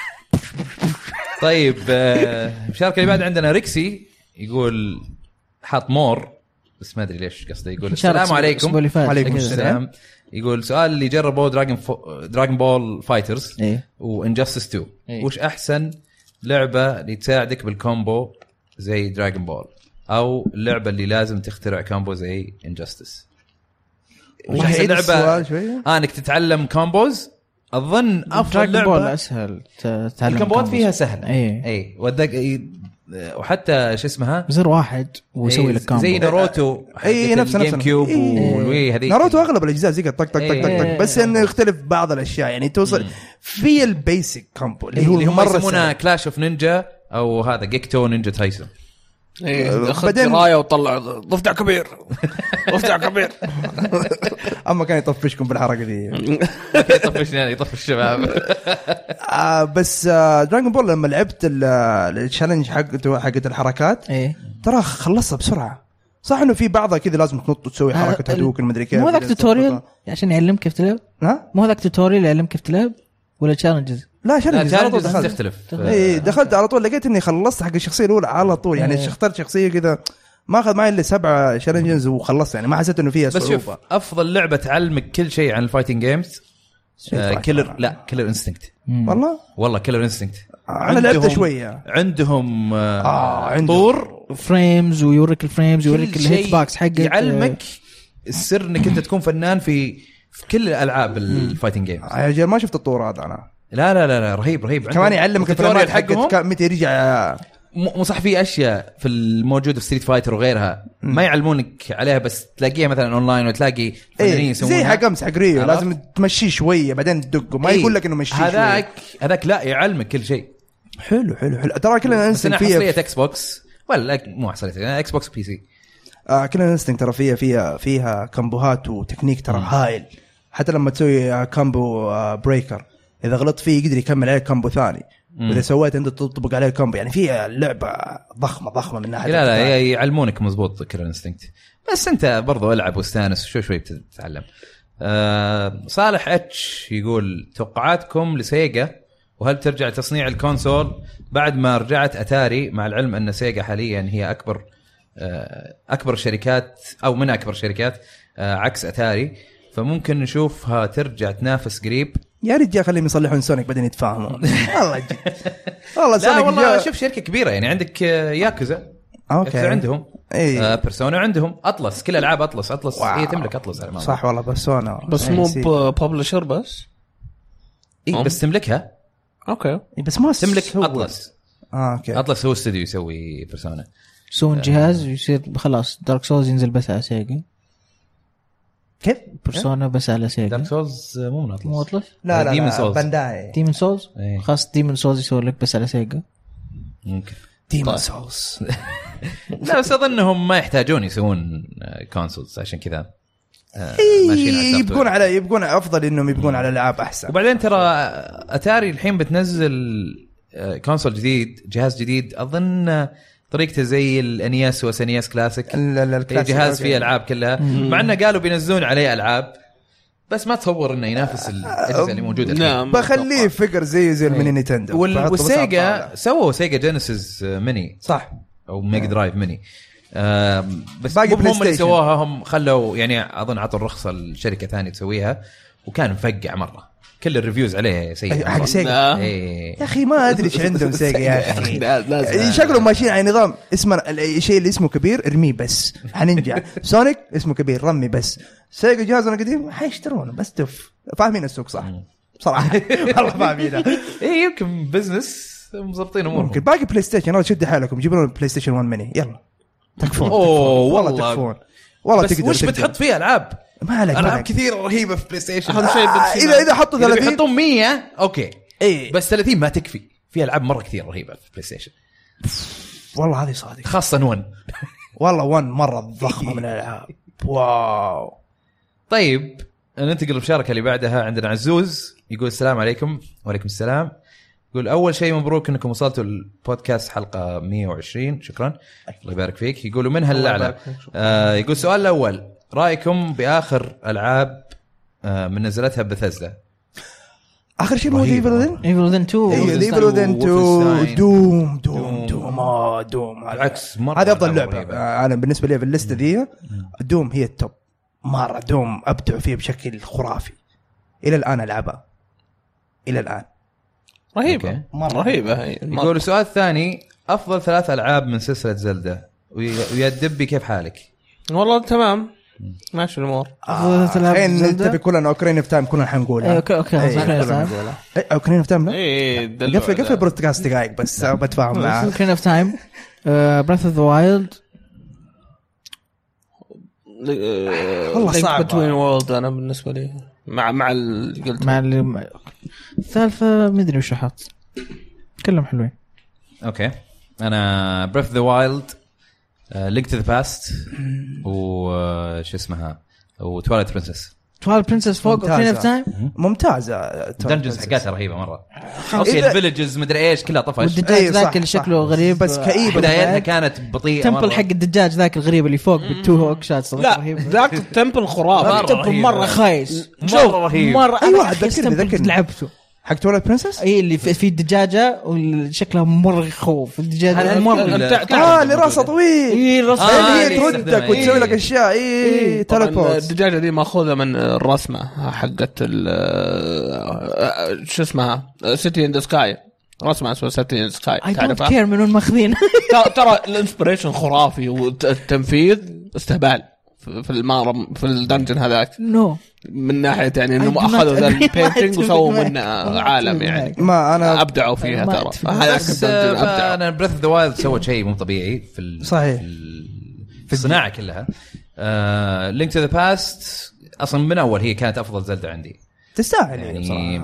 طيب آه المشاركه اللي بعد عندنا ريكسي يقول حاط مور بس ما ادري ليش قصده. يقول السلام عليكم. وعليكم السلام. يقول سؤال اللي جربوا دراجون فو... دراجون بول فايترز إيه؟ وانجستس تو إيه؟ وش احسن لعبه اللي تساعدك بالكومبو زي دراجون بول او اللعبه اللي لازم تخترع كومبو زي انجستس؟ وش احسن لعبه آه انك تتعلم كومبوز؟ اظن افضل لعبه اسهل تتعلم الكومبوات فيها سهله. اي اي ودك وحتى شو اسمها زر واحد ويسوي لك كومبو زي ناروتو. اي نفس نفس كيوب والوي هذيك ناروتو اغلب الاجزاء زي طق طق طق طق، بس انه يختلف بعض الاشياء يعني توصل في البيسك كومبو اللي هو مره يسمونه كلاش اوف نينجا او هذا جيكتو نينجا تايسون. ايه اخذ رايه وطلع ضفدع كبير ضفدع كبير. اما كان يطفشكم بالحركه دي. يطفشني يعني يطفش الشباب. آه بس آه دراجون بول لما لعبت التشالنج حقته حقت الحركات ايه ترى خلصها بسرعه. صح انه في بعضها كذا لازم تنط وتسوي حركه هدوك المدري كيف. مو ذاك توتوريال عشان يعلمك كيف تلعب؟ ها مو ذاك توتوريال يعلمك كيف تلعب ولا تشالنجز؟ لا تشالنجز على طول دخلت. تختلف. اي دخلت على طول لقيت اني خلصت حق الشخصيه الاولى على طول يعني. اخترت شخصيه كذا ما اخذ معي الا سبعة تشالنجز وخلصت يعني. ما حسيت انه فيها صعوبه. بس شوف افضل لعبه تعلمك كل شيء عن الفايتنج جيمز آه كيلر لا كيلر انستنكت. والله والله كيلر انستنكت آه انا لعبت شويه. عندهم آه آه طور فريمز ويوريك الفريمز ويوريك الهيت باكس حقك. يعلمك السر انك انت تكون فنان في في كل الالعاب الفايتنج جيمز. يا رجال ما شفت الطور هذا انا. لا لا لا, لا رهيب رهيب. كمان يعلمك الفريمات حقهم متى يرجع. مو صح في اشياء في الموجود في ستريت فايتر وغيرها ما يعلمونك عليها بس تلاقيها مثلا اونلاين وتلاقي فنانين يسوونها. زي حق امس حق ريو لازم تمشيه شويه بعدين تدقه ما يقول لك انه مشي شويه. هذاك هذاك لا يعلمك كل شيء. حلو حلو حلو ترى كلنا ننسى فيها حصريه اكس بوكس ولا مو حصريه اكس بوكس بي سي. آه كلنا ننسى ترى فيها فيها فيها كامبوهات وتكنيك ترى هايل. حتى لما تسوي كامبو بريكر اذا غلط فيه يقدر يكمل عليه كامبو ثاني. واذا سويت انت تطبق عليه الكامبو يعني فيها لعبه ضخمه ضخمه من ناحيه. لا لا يعلمونك مزبوط كيلر انستنكت بس انت برضو العب واستانس شوي شوي بتتعلم. آه صالح اتش يقول توقعاتكم لسيجا وهل ترجع تصنيع الكونسول بعد ما رجعت اتاري مع العلم ان سيجا حاليا هي اكبر آه اكبر شركات او من اكبر شركات آه عكس اتاري فممكن نشوفها ترجع تنافس قريب. يا رجال خليهم يصلحون سونيك بعدين يتفاهمون. والله جد والله لا والله شوف شركه كبيره يعني عندك ياكوزا اوكي عندهم اي آه بيرسونا عندهم اطلس كل العاب اطلس اطلس واو. هي تملك اطلس على صح والله بيرسونا بس مو ببلشر بس اي بس تملكها اوكي بس ما تملك اطلس. اه اوكي اطلس هو استوديو يسوي بيرسونا يسوون جهاز يصير خلاص دارك سولز ينزل بس على سيجا. كيف بيرسونا بس على سيجا. دارك سولز مو من اطلس مو اطلس لا لا ديمون سولز بانداي ديمون سولز ايه. خاص ديمون سولز يسوي لك بس على سيجا ممكن ديمون سولز. لا بس اظنهم ما يحتاجون يسوون كونسولز عشان كذا آه ماشيين يبقون على يبقون افضل انهم يبقون على العاب احسن. وبعدين ترى اتاري الحين بتنزل كونسول جديد جهاز جديد اظن طريقته زي الانياس وسنياس كلاسيك جهاز فيه العاب كلها مع انه قالوا بينزلون عليه العاب بس ما تصور انه ينافس الاجهزه اللي موجوده الحين. بخليه فكر زي زي الميني نينتندو. والسيجا سووا سيجا جينيسيس ميني صح او ميجا درايف ميني آه بس هم اللي سووها هم خلوا يعني اظن عطوا الرخصه لشركه ثانيه تسويها وكان مفقع مره كل الريفيوز عليه سيء حق سيجا. لا. إيه. يا اخي ما ادري ايش عندهم سيجا يا اخي. لا، لازم. يعني شكلهم ماشيين على نظام اسمه الشيء اللي اسمه كبير ارميه بس حننجح. سونيك اسمه كبير رمي بس. سيجا جهازنا قديم حيشترونه بس تف فاهمين السوق صح صراحه. والله فاهمين. ايه يمكن بزنس مضبطين امورهم. ممكن باقي بلاي ستيشن يلا شد حالكم جيبوا لنا بلاي ستيشن واحد ميني يلا تكفون. اوه والله والله تكفون والله. بس تقدر وش تقدر. بتحط فيه العاب؟ ما عليك العاب عليك. كثير رهيبه في بلاي ستيشن. اهم شيء آه اذا اذا حطوا اذا ثلاثين بيحطون مية اوكي ايه بس ثلاثين ما تكفي. في العاب مره كثير رهيبه في بلاي ستيشن والله هذه صادق. خاصه ون. والله ون مره ضخمه من الالعاب. واو. طيب ننتقل للمشاركه اللي بعدها. عندنا عزوز يقول السلام عليكم. وعليكم السلام. يقول اول شيء مبروك انكم وصلتوا البودكاست حلقه مية وعشرين شكرا الله يبارك فيك. يقولوا منها الاعلى. آه يقول السؤال الاول رايكم باخر العاب آه من نزلتها بثزدا؟ اخر شيء مو ايفل ذن ايفل ذن تو ايوه ايفل ذن تو دوم دوم دوم اه دوم بالعكس مرة هذه افضل رهيبة. لعبه آه، انا بالنسبه لي في الليسته ذي دوم هي التوب مره. دوم ابدع فيه بشكل خرافي الى الان العبها الى الان رهيبه أوكي. مره رهيبه هي. يقول السؤال الثاني افضل ثلاث العاب من سلسله زلدة ويا دبي كيف حالك؟ والله تمام ماشي الامور. الحين نتفق كلنا اوكرين في تايم كلنا حنقولها. اوكي اوكي اوكرين في تايم. ايه قفل قفل بودكاست دقائق بس بتفاهم معاه. اوكرين اوف تايم بريث اوف ذا وايلد والله صعب. بتوين وورلد انا بالنسبه لي مع مع اللي قلت مع اللي الثالثه ما ادري وش حاط كلهم حلوين. اوكي انا بريث ذا وايلد لينك تو ذا باست وش اسمها وتوايلايت برنسس. تواليت برنسس فوق اوكرين اوف تايم ممتازه. دنجنز حقاتها رهيبه مره. اوكي الفيلجز مدري ايش كلها طفش. والدجاج ذاك اللي شكله غريب بس كئيب. بدايتها كانت بطيئه تمبل حق الدجاج ذاك الغريب اللي فوق بالتو هوك شات لا ذاك التمبل خرافي تمبل مره خايس مره رهيب. مره اي واحد ذكرني ذكرني لعبته حق تواليت برنسس. اي اللي في, في الدجاجه وشكلها مره يخوف الدجاجه مره اه اللي راسه طويل. اي اللي راسه هي تردك وتسوي لك اشياء. اي تليبورت. الدجاجه دي ماخوذه من الرسمه حقت شو اسمها سيتي ان ذا سكاي. رسمه اسمها سيتي ان ذا سكاي اي دونت كير من وين ماخذين. ترى الانسبريشن خرافي والتنفيذ استهبال في المارم في الدنجن هذاك نو من ناحيه يعني انهم اخذوا ذا البينتينج وسووا منه عالم يعني ما انا ابدعوا فيها ترى. بس انا بريث اوف ذا وايلد سوت شيء مو طبيعي في صحيح في الصناعه كلها. لينك تو ذا باست اصلا من اول هي كانت افضل زلدة عندي. تستاهل يعني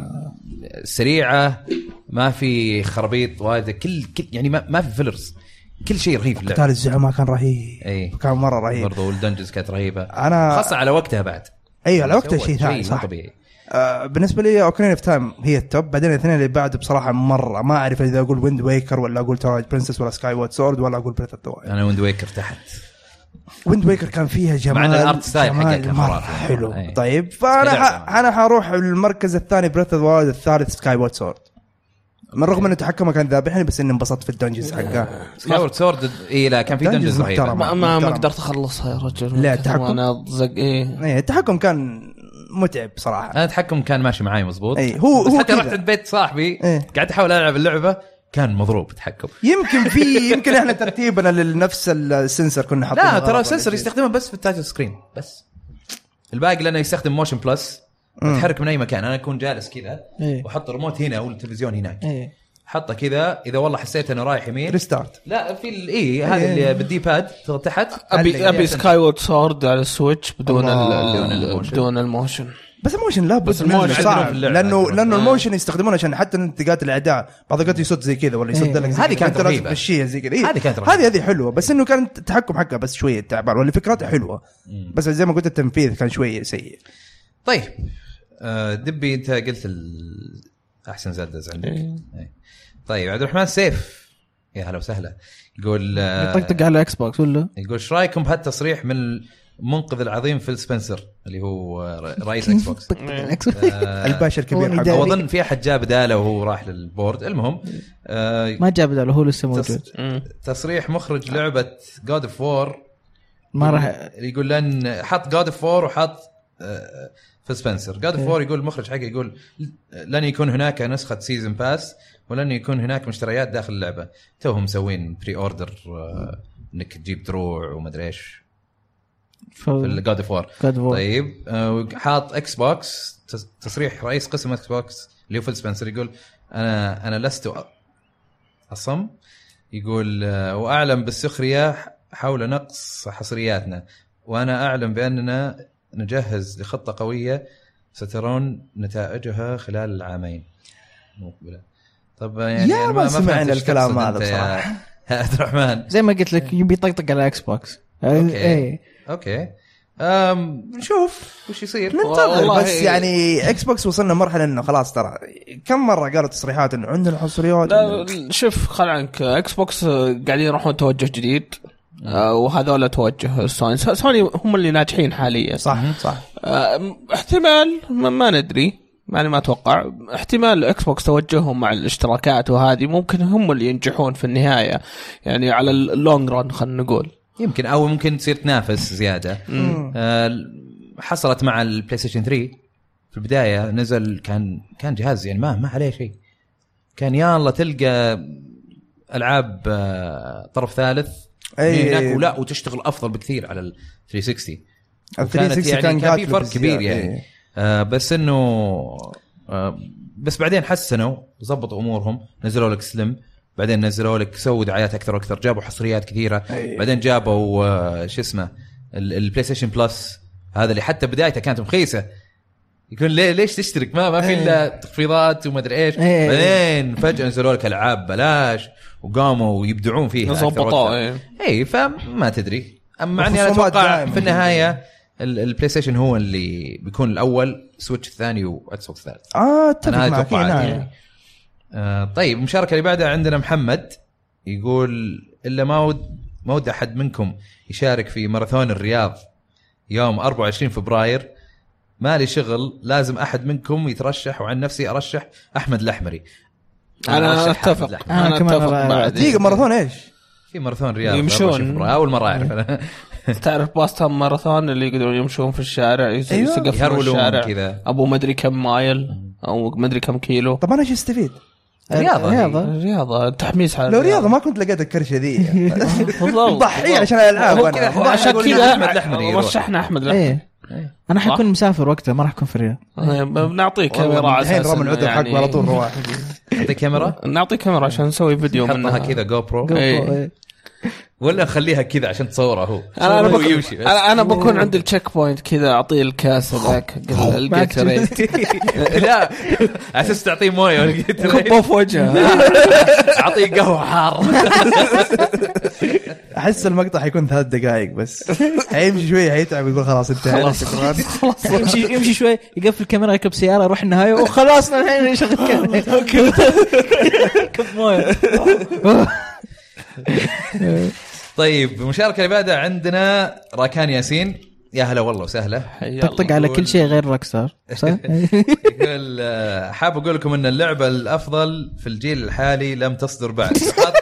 سريعه ما في خرابيط وايد كل, كل يعني ما, ما في فيلرز كل شيء رهيب في اللعبه. قتال الزعماء كان رهيب. أي. كان مره رهيب برضو والدنجز كانت رهيبه انا خاصه على وقتها بعد. ايوه على وقتها شيء ثاني صح طبيعي. آه بالنسبه لي اوكرين في تايم هي التوب. بعدين الاثنين اللي بعد بصراحه مره ما اعرف اذا اقول ويند ويكر ولا اقول تورايت برنسس ولا سكاي وورد سورد ولا اقول بريث اوف ذا وايلد. انا ويند ويكر تحت. ويند ويكر كان فيها جمال مع ان الارت ستايل حقه كان مره خرافي حلو. أي. طيب فانا ح... انا حروح المركز الثاني بريث اوف ذا وايلد الثالث سكاي وورد سورد. من رغم ان تحكمه كان ذابحني بس اني انبسطت في الدنجز حقه. سكاي وورد سورد اي لا كان في دنجز رهيبه. ما ما, ما قدرت اخلصها يا رجل. لا التحكم انا زق ايه ايه التحكم كان متعب صراحه. انا التحكم كان ماشي معاي مزبوط. اي هو بس هو حتى كذا. رحت بيت صاحبي إيه؟ قاعد احاول العب اللعبه كان مضروب تحكم. يمكن في يمكن احنا ترتيبنا لنفس السنسر كنا حاطينه. لا ترى السنسر يستخدمه بس في التايتل سكرين بس. الباقي لانه يستخدم موشن بلس اتحرك من اي مكان. انا اكون جالس كذا إيه. واحط الريموت هنا او التلفزيون هناك. ايه حطه كذا اذا والله حسيت انه رايح يمين ريستارت. لا في الاي هذا اللي بالدي باد تضغط تحت. ابي ابي سكاي وورد سورد على السويتش بدون ال بدون الموشن. بس الموشن لا بس الموشن صعب لانه لانه آه. الموشن يستخدمونه عشان حتى انت تقاتل الاعداء بعض الوقت يصد زي كذا ولا يصد لك زي هذه كانت رهيبه بالشيء زي كذا. هذه كانت رهيبه هذه هذه حلوه بس انه كان التحكم حقها بس شويه تعبان ولا فكرتها حلوه بس زي ما قلت التنفيذ كان شويه سيء. طيب آه دبي انت قلت احسن زلدة عندك. إيه. طيب عبد الرحمن سيف يا هلا وسهلا يقول يطقطق على اكس بوكس ولا يقول ايش رايكم بهالتصريح من المنقذ العظيم فيل سبنسر اللي هو رئيس اكس بوكس آه الباشا الكبير حقه. واظن في احد جاب بداله وهو راح للبورد. المهم آه ما جاب بداله هو لسه موجود. تصريح مخرج لعبه جود اوف وور ما راح يقول لن حط جود اوف وور وحط في سبنسر. جاد اوف وور يقول المخرج حقه يقول لن يكون هناك نسخه سيزن باس ولن يكون هناك مشتريات داخل اللعبه. توهم مسوين بري اوردر انك تجيب دروع وما ادري ايش في الجاد اوف وور. طيب حاط اكس بوكس تصريح رئيس قسم اكس بوكس اللي هو فيل سبنسر يقول انا انا لست اصم. يقول واعلم بالسخريه حول نقص حصرياتنا وانا اعلم باننا نجهز لخطه قويه سترون نتائجها خلال العامين مقبله. طب يعني يا ما سمعنا الكلام هذا بصراحه يا عبد الرحمن. زي ما قلت لك يبي يطقطق على اكس بوكس. اوكي ايه اوكي امم نشوف وش يصير ننتظر. بس يعني اكس بوكس وصلنا مرحله انه خلاص ترى كم مره قالوا تصريحات انه عندنا حصريات. لا شوف خل عنك اكس بوكس قاعدين يروحون توجه جديد آه وهذول توجه سوني. سوني هم اللي ناجحين حاليا صح صح. آه احتمال ما, ما ندري يعني ما اتوقع احتمال اكس بوكس توجههم مع الاشتراكات وهذه ممكن هم اللي ينجحون في النهايه يعني على اللونج ران خلينا نقول يمكن او ممكن تصير تنافس زياده. آه حصلت مع البلاي ستيشن ثري في البدايه نزل كان كان جهاز يعني ما ما عليه شيء كان يلا تلقى العاب آه طرف ثالث أي هناك ولا وتشتغل افضل بكثير على ال ثلاثمية وستين. ال ثلاثمية وستين يعني كان, كان في فرق كبير يعني إيه. آه بس انه آه بس بعدين حسنوا ضبطوا امورهم نزلوا لك سلم بعدين نزلوا لك سووا دعايات اكثر واكثر جابوا حصريات كثيره. أيه. بعدين جابوا آه شو اسمه البلاي ستيشن بلس هذا اللي حتى بدايته كانت مخيسه يكون ليه ليش تشترك ما ما في الا تخفيضات وما ادري ايش. أيه. بعدين فجاه نزلوا لك العاب بلاش وقاموا يبدعون فيها ضبطوا. اي اي فما تدري اما اني انا اتوقع في النهايه البلاي ستيشن هو اللي بيكون الاول سويتش الثاني واكس بوكس الثالث. اه اتفق معك يعني. آه طيب المشاركه اللي بعدها عندنا محمد يقول الا ما ود ما ود احد منكم يشارك في ماراثون الرياض يوم أربعة وعشرين فبراير ما لي شغل لازم احد منكم يترشح وعن نفسي ارشح احمد الاحمري. انا اتفق انا اتفق بعد دقيقه ماراثون ايش في ماراثون رياض يمشون اول مره اعرف انا. تعرف باستون ماراثون اللي يقدرون يمشون في الشارع يسقفون في الشارع كذا ابو مدري كم مايل او مدري كم كيلو. طب انا ايش استفيد رياضه رياضه رياضه تحميس على لو رياضه ما كنت لقيت الكرشه ذي بالضبط ضحيه عشان الالعاب انا عشان كذا احمد الاحمري رشحنا احمد الاحمري. انا حكون مسافر وقتها ما راح اكون في الرياض. بنعطيك كاميرا على اساس الحين رمى العذر حق على طول رواح نعطيك كاميرا نعطيك كاميرا عشان نسوي فيديو منها كذا جو برو ايه. ولا نخليها كذا عشان تصوره هو انا انا, بكون انا انا بكون عند التشيك بوينت كذا اعطيه الكاس ذاك الجيتريت لا على اساس تعطيه مويه والجيتريت كبه في وجهه اعطيه قهوه حار. احس المقطع حيكون ثلاث دقائق بس حيمشي شويه حيتعب يقول خلاص انتهى شكرا يمشي يمشي شوي يقفل الكاميرا يركب سياره يروح النهايه وخلاص الحين نشغل الكاميرا كب مويه. طيب المشاركه اللي بعدها عندنا راكان ياسين يا هلا والله وسهلا طقطق على كل شيء غير روكستار صح. يقول حاب اقول لكم ان اللعبه الافضل في الجيل الحالي لم تصدر بعد.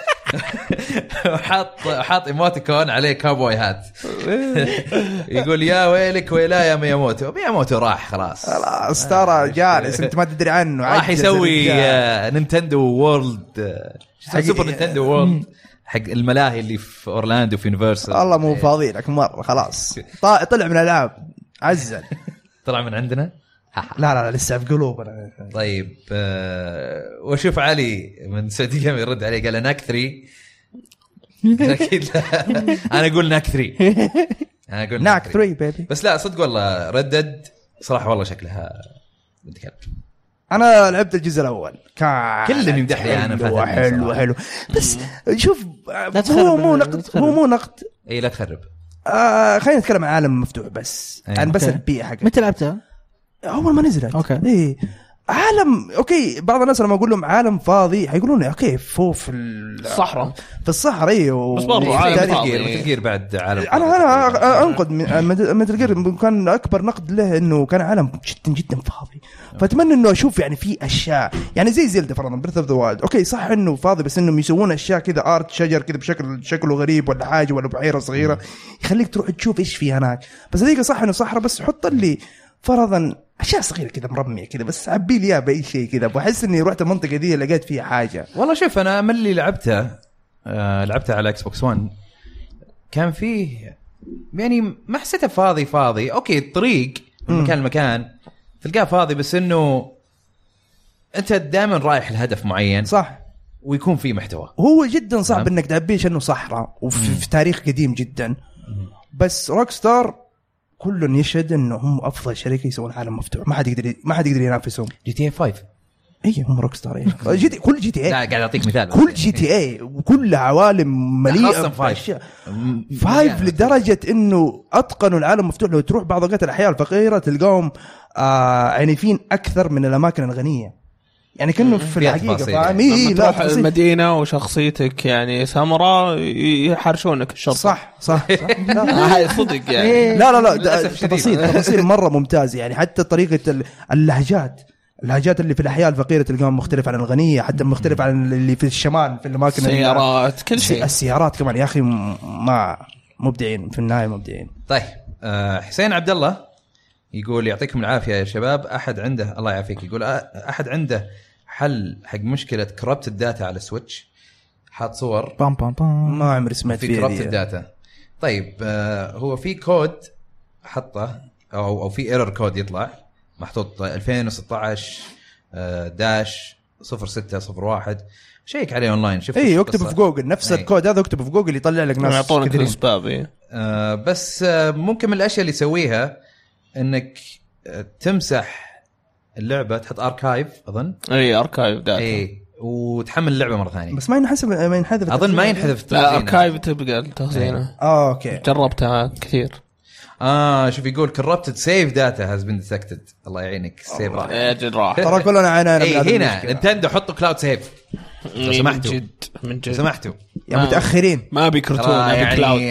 وحاط حاط ايموتيكون عليه كاوبوي هات. يقول يا ويلك ويلا يا مياموتو. مياموتو راح خلاص خلاص ترى جالس انت ما تدري عنه راح يسوي نينتندو وورلد سوبر نينتندو وورلد حق الملاهي اللي في اورلاندو في يونيفرسال. الله مو فاضي لك مره خلاص طلع من الالعاب عزل طلع من عندنا. لا لا لسه في قلوبنا. طيب آه وشوف علي من سعوديه يرد عليه قال ناك ثلاثة. اكيد لا انا اقول ناك ثلاثة انا اقول ناك ثلاثة بيبي. بس لا صدق والله ردد صراحه والله شكلها بدي كلب. انا لعبت الجزء الاول كان كلهم يمدح لي انا حلو حلو حلو بس شوف هو مو نقد هو مو نقد اي لا تخرب. آه خلينا نتكلم عن عالم مفتوح بس أيوة. عن بس البيئه حقه. متى لعبتها؟ اول ما نزلت اوكي ايه عالم اوكي. بعض الناس لما اقول لهم عالم فاضي حيقولون اوكي فوق في الصحراء في الصحراء ايوه بس برضو عالم فاضي مثل بعد عالم انا انا انقد مثل جير كان اكبر نقد له انه كان عالم جدا جدا فاضي. فاتمنى انه اشوف يعني في اشياء يعني زي زلدة فرضا بريث اوف ذا وايلد اوكي صح انه فاضي بس انهم يسوون اشياء كذا ارت شجر كذا بشكل شكله غريب ولا حاجه ولا بحيره صغيره يخليك تروح تشوف ايش في هناك. بس هذيك صح انه صحراء بس حط لي فرضا اشياء صغيره كذا مرميه كذا بس عبي لي اياها باي شيء كذا بحس اني رحت المنطقه دي لقيت فيها حاجه. والله شوف انا من اللي لعبته آه لعبته على اكس بوكس ون كان فيه يعني ما حسيته فاضي فاضي. اوكي الطريق من مكان لمكان تلقاه فاضي بس انه انت دائما رايح لهدف معين صح ويكون فيه محتوى. هو جدا صعب انك تعبيه انه صحراء وفي في تاريخ قديم جدا. بس روك ستار كل يشهد انه هم افضل شركه يسوون عالم مفتوح ما حد يقدر ما حد يقدر ينافسهم. جي تي اي خمسة اي هم روك ستار إيه. جي تي كل جي تي اي لا قاعد اعطيك مثال كل جي تي اي وكل عوالم مليئه باشياء فايف لدرجه انه اتقنوا العالم مفتوح. لو تروح بعض اوقات الاحياء الفقيره تلقاهم آه عنيفين اكثر من الاماكن الغنيه يعني كأنه في الحقيقه فاهم. إيه لا المدينه وشخصيتك يعني سامراء يحرشونك الشرطه. صح صح, صح. هاي صدق يعني. لا لا لا تفاصيل تفاصيل مره ممتازه يعني. حتى طريقه اللهجات اللهجات اللي في الأحياء الفقيرة تلقاهم مختلف عن الغنية حتى مختلف عن اللي في الشمال في الأماكن السيارات كل شيء. السيارات كمان يا أخي ما مبدعين في النهاية مبدعين. طيب أه حسين عبد الله يقول يعطيكم العافية يا شباب. أحد عنده الله يعافيك يقول أحد عنده حل حق مشكلة كربت الداتا على السويتش حاط صور بام بام بام ما عمري سمعت في كربت الداتا. طيب أه هو في كود حطه أو أو في إيرور كود يطلع محطوط ألفين وستة عشر داش صفر ستة صفر واحد شيك عليه اونلاين شوف اي اكتب في جوجل نفس أي. الكود هذا اكتب في جوجل يطلع لك ناس يعطونك الاسباب. آه بس آه ممكن من الاشياء اللي يسويها انك آه تمسح اللعبه تحط اركايف اظن اي اركايف داتا اي وتحمل اللعبه مره ثانيه بس ما ينحسب ما ينحذف اظن ما ينحذف لا اركايف تبقى التخزينه. اه اوكي جربتها كثير. اه شوف يقول corrupted save data has been detected. الله يعينك السيف راح يا جد راح ترى كلنا عينا اي هنا نينتندو حطوا كلاود سيف لو سمحتوا من جد من جد سمحتوا يا متاخرين ما بيكرتون يعني كلاود.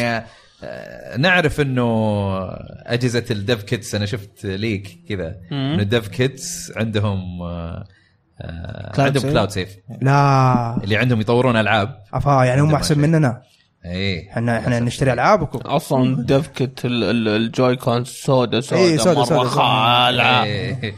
آه نعرف انه اجهزه الديف كيتس انا شفت ليك كذا انه الديف كيتس عندهم آه عندهم كلاود سيف لا اللي عندهم يطورون العاب افا يعني هم احسن مننا. ايه احنا احنا نشتري العابكم اصلا دفكت الجوي كون سودا سودا, إيه سودا, سودا سودا خالعه. إيه.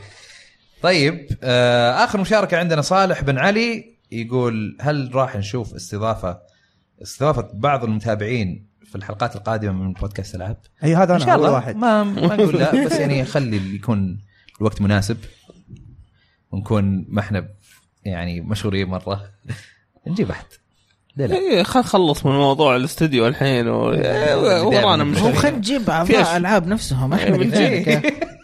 طيب آه اخر مشاركه عندنا صالح بن علي يقول هل راح نشوف استضافه استضافه بعض المتابعين في الحلقات القادمه من بودكاست العاب؟ اي هذا ان شاء انا الله واحد ما ما نقول لا بس يعني خلي يكون الوقت مناسب ونكون ما احنا يعني مشهورين مره نجيب احد. ايه خل نخلص من موضوع الاستوديو الحين ورانا مش هو خل نجيب اعضاء العاب نفسهم احنا بنجيب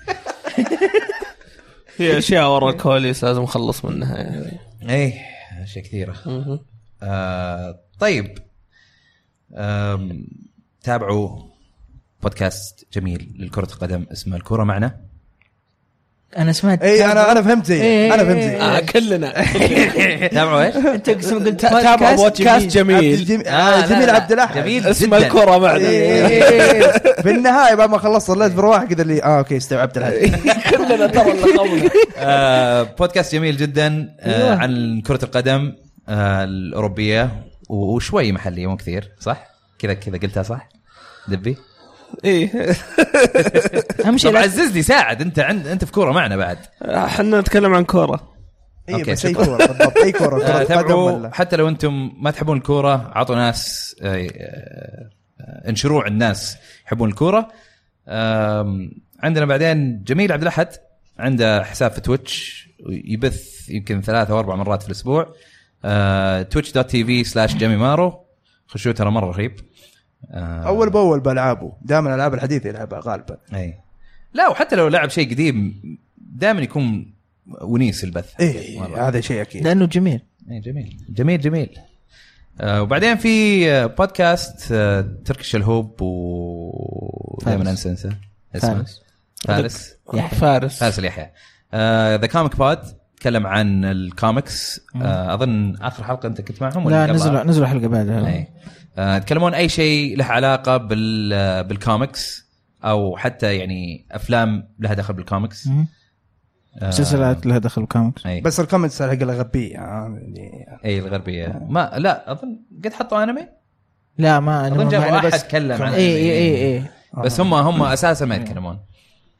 في اشياء ورا الكواليس لازم نخلص منها يعني. ايه اشياء كثيره. آه طيب آه تابعوا بودكاست جميل للكرة القدم اسمه الكرة معنا. انا سمعت اي انا انا فهمت زي إيه انا فهمت زي آه كلنا تابعوا ايش انت قسم قلت تابعوا بودكاست جميل جميل, آه جميل عبد الاحد جميل اسمه الكرة معنا. في النهايه بعد ما خلصت صليت بروح كذا اللي اه اوكي استوعبت الحين كلنا ترى اللي قبل. آه بودكاست جميل جدا آه عن كرة القدم آه الأوروبية وشوي محلية مو كثير صح كذا كذا قلتها صح دبي ايه اهم شيء عززني ساعد انت عند انت في كوره معنا بعد احنا نتكلم عن كوره. اي بس اي كوره بالضبط اي كوره آه تابعوا حتى لو انتم ما تحبون الكوره عطوا ناس آه آه انشروا عند الناس يحبون الكوره. آه عندنا بعدين جميل عبد الاحد عنده حساب في تويتش يبث يمكن ثلاثة او اربع مرات في الاسبوع آه تويتش دوت تي في سلاش جيمي مارو خشوا ترى مره رهيب. آه اول باول بالعابه دائما الالعاب الحديثه يلعبها غالبا. اي لا وحتى لو لعب شيء قديم دائما يكون ونيس البث. ايه هذا شيء اكيد لانه جميل. اي جميل جميل جميل. آه وبعدين في بودكاست آه تركش الهوب و دائما انسى انسى اسمه فارس فارس فارس اليحيى ذا كوميك بود تكلم عن الكوميكس. آه اظن اخر حلقه انت كنت معهم ولا لا نزلوا نزلوا حلقه بعدها. آه، يتكلمون أي شيء له علاقة بال بالكوميكس أو حتى يعني أفلام لها دخل بالكوميكس آه سلسلات لها دخل بالكوميكس. أي. بس الكوميكس حق الغربية يعني أي الغربية ما لا أظن قد حطوا أنمي لا ما أظن جابوا أحد تكلم عن أي أي أي بس هم هم أساسا ما يتكلمون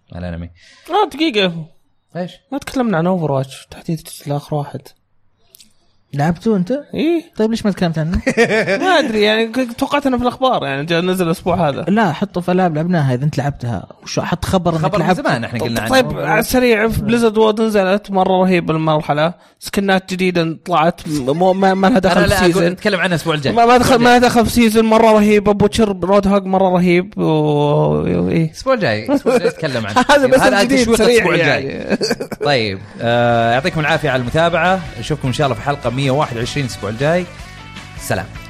الانمي. اه دقيقه ايش ما تكلمنا عن اوفر واتش تحديد الاخر واحد. لعبتوه انت؟ ايه طيب ليش ما تكلمت عنه؟ ما ادري يعني توقعت انه في الاخبار يعني جاء نزل الاسبوع هذا. لا حطه في العاب لعبناها اذا انت لعبتها وشو حط خبر انك خبر من لعبت زمان احنا قلنا عنه. طيب على السريع في بليزرد وورد نزلت مره رهيبه المرحله سكنات جديده طلعت مو ما, ما لها دخل في سيزون نتكلم عنها الاسبوع الجاي ما, ما دخل ما دخل في سيزون مره رهيبه بوتشر رود هاج مره رهيب و ايه الاسبوع الجاي الاسبوع الجاي نتكلم عنه. هذا بس هذا الجديد تشويق سريع الاسبوع الجاي يعني. طيب آه يعطيكم العافيه على المتابعه نشوفكم ان شاء الله في حلقه مية وواحد وعشرين الاسبوع الجاي. سلام.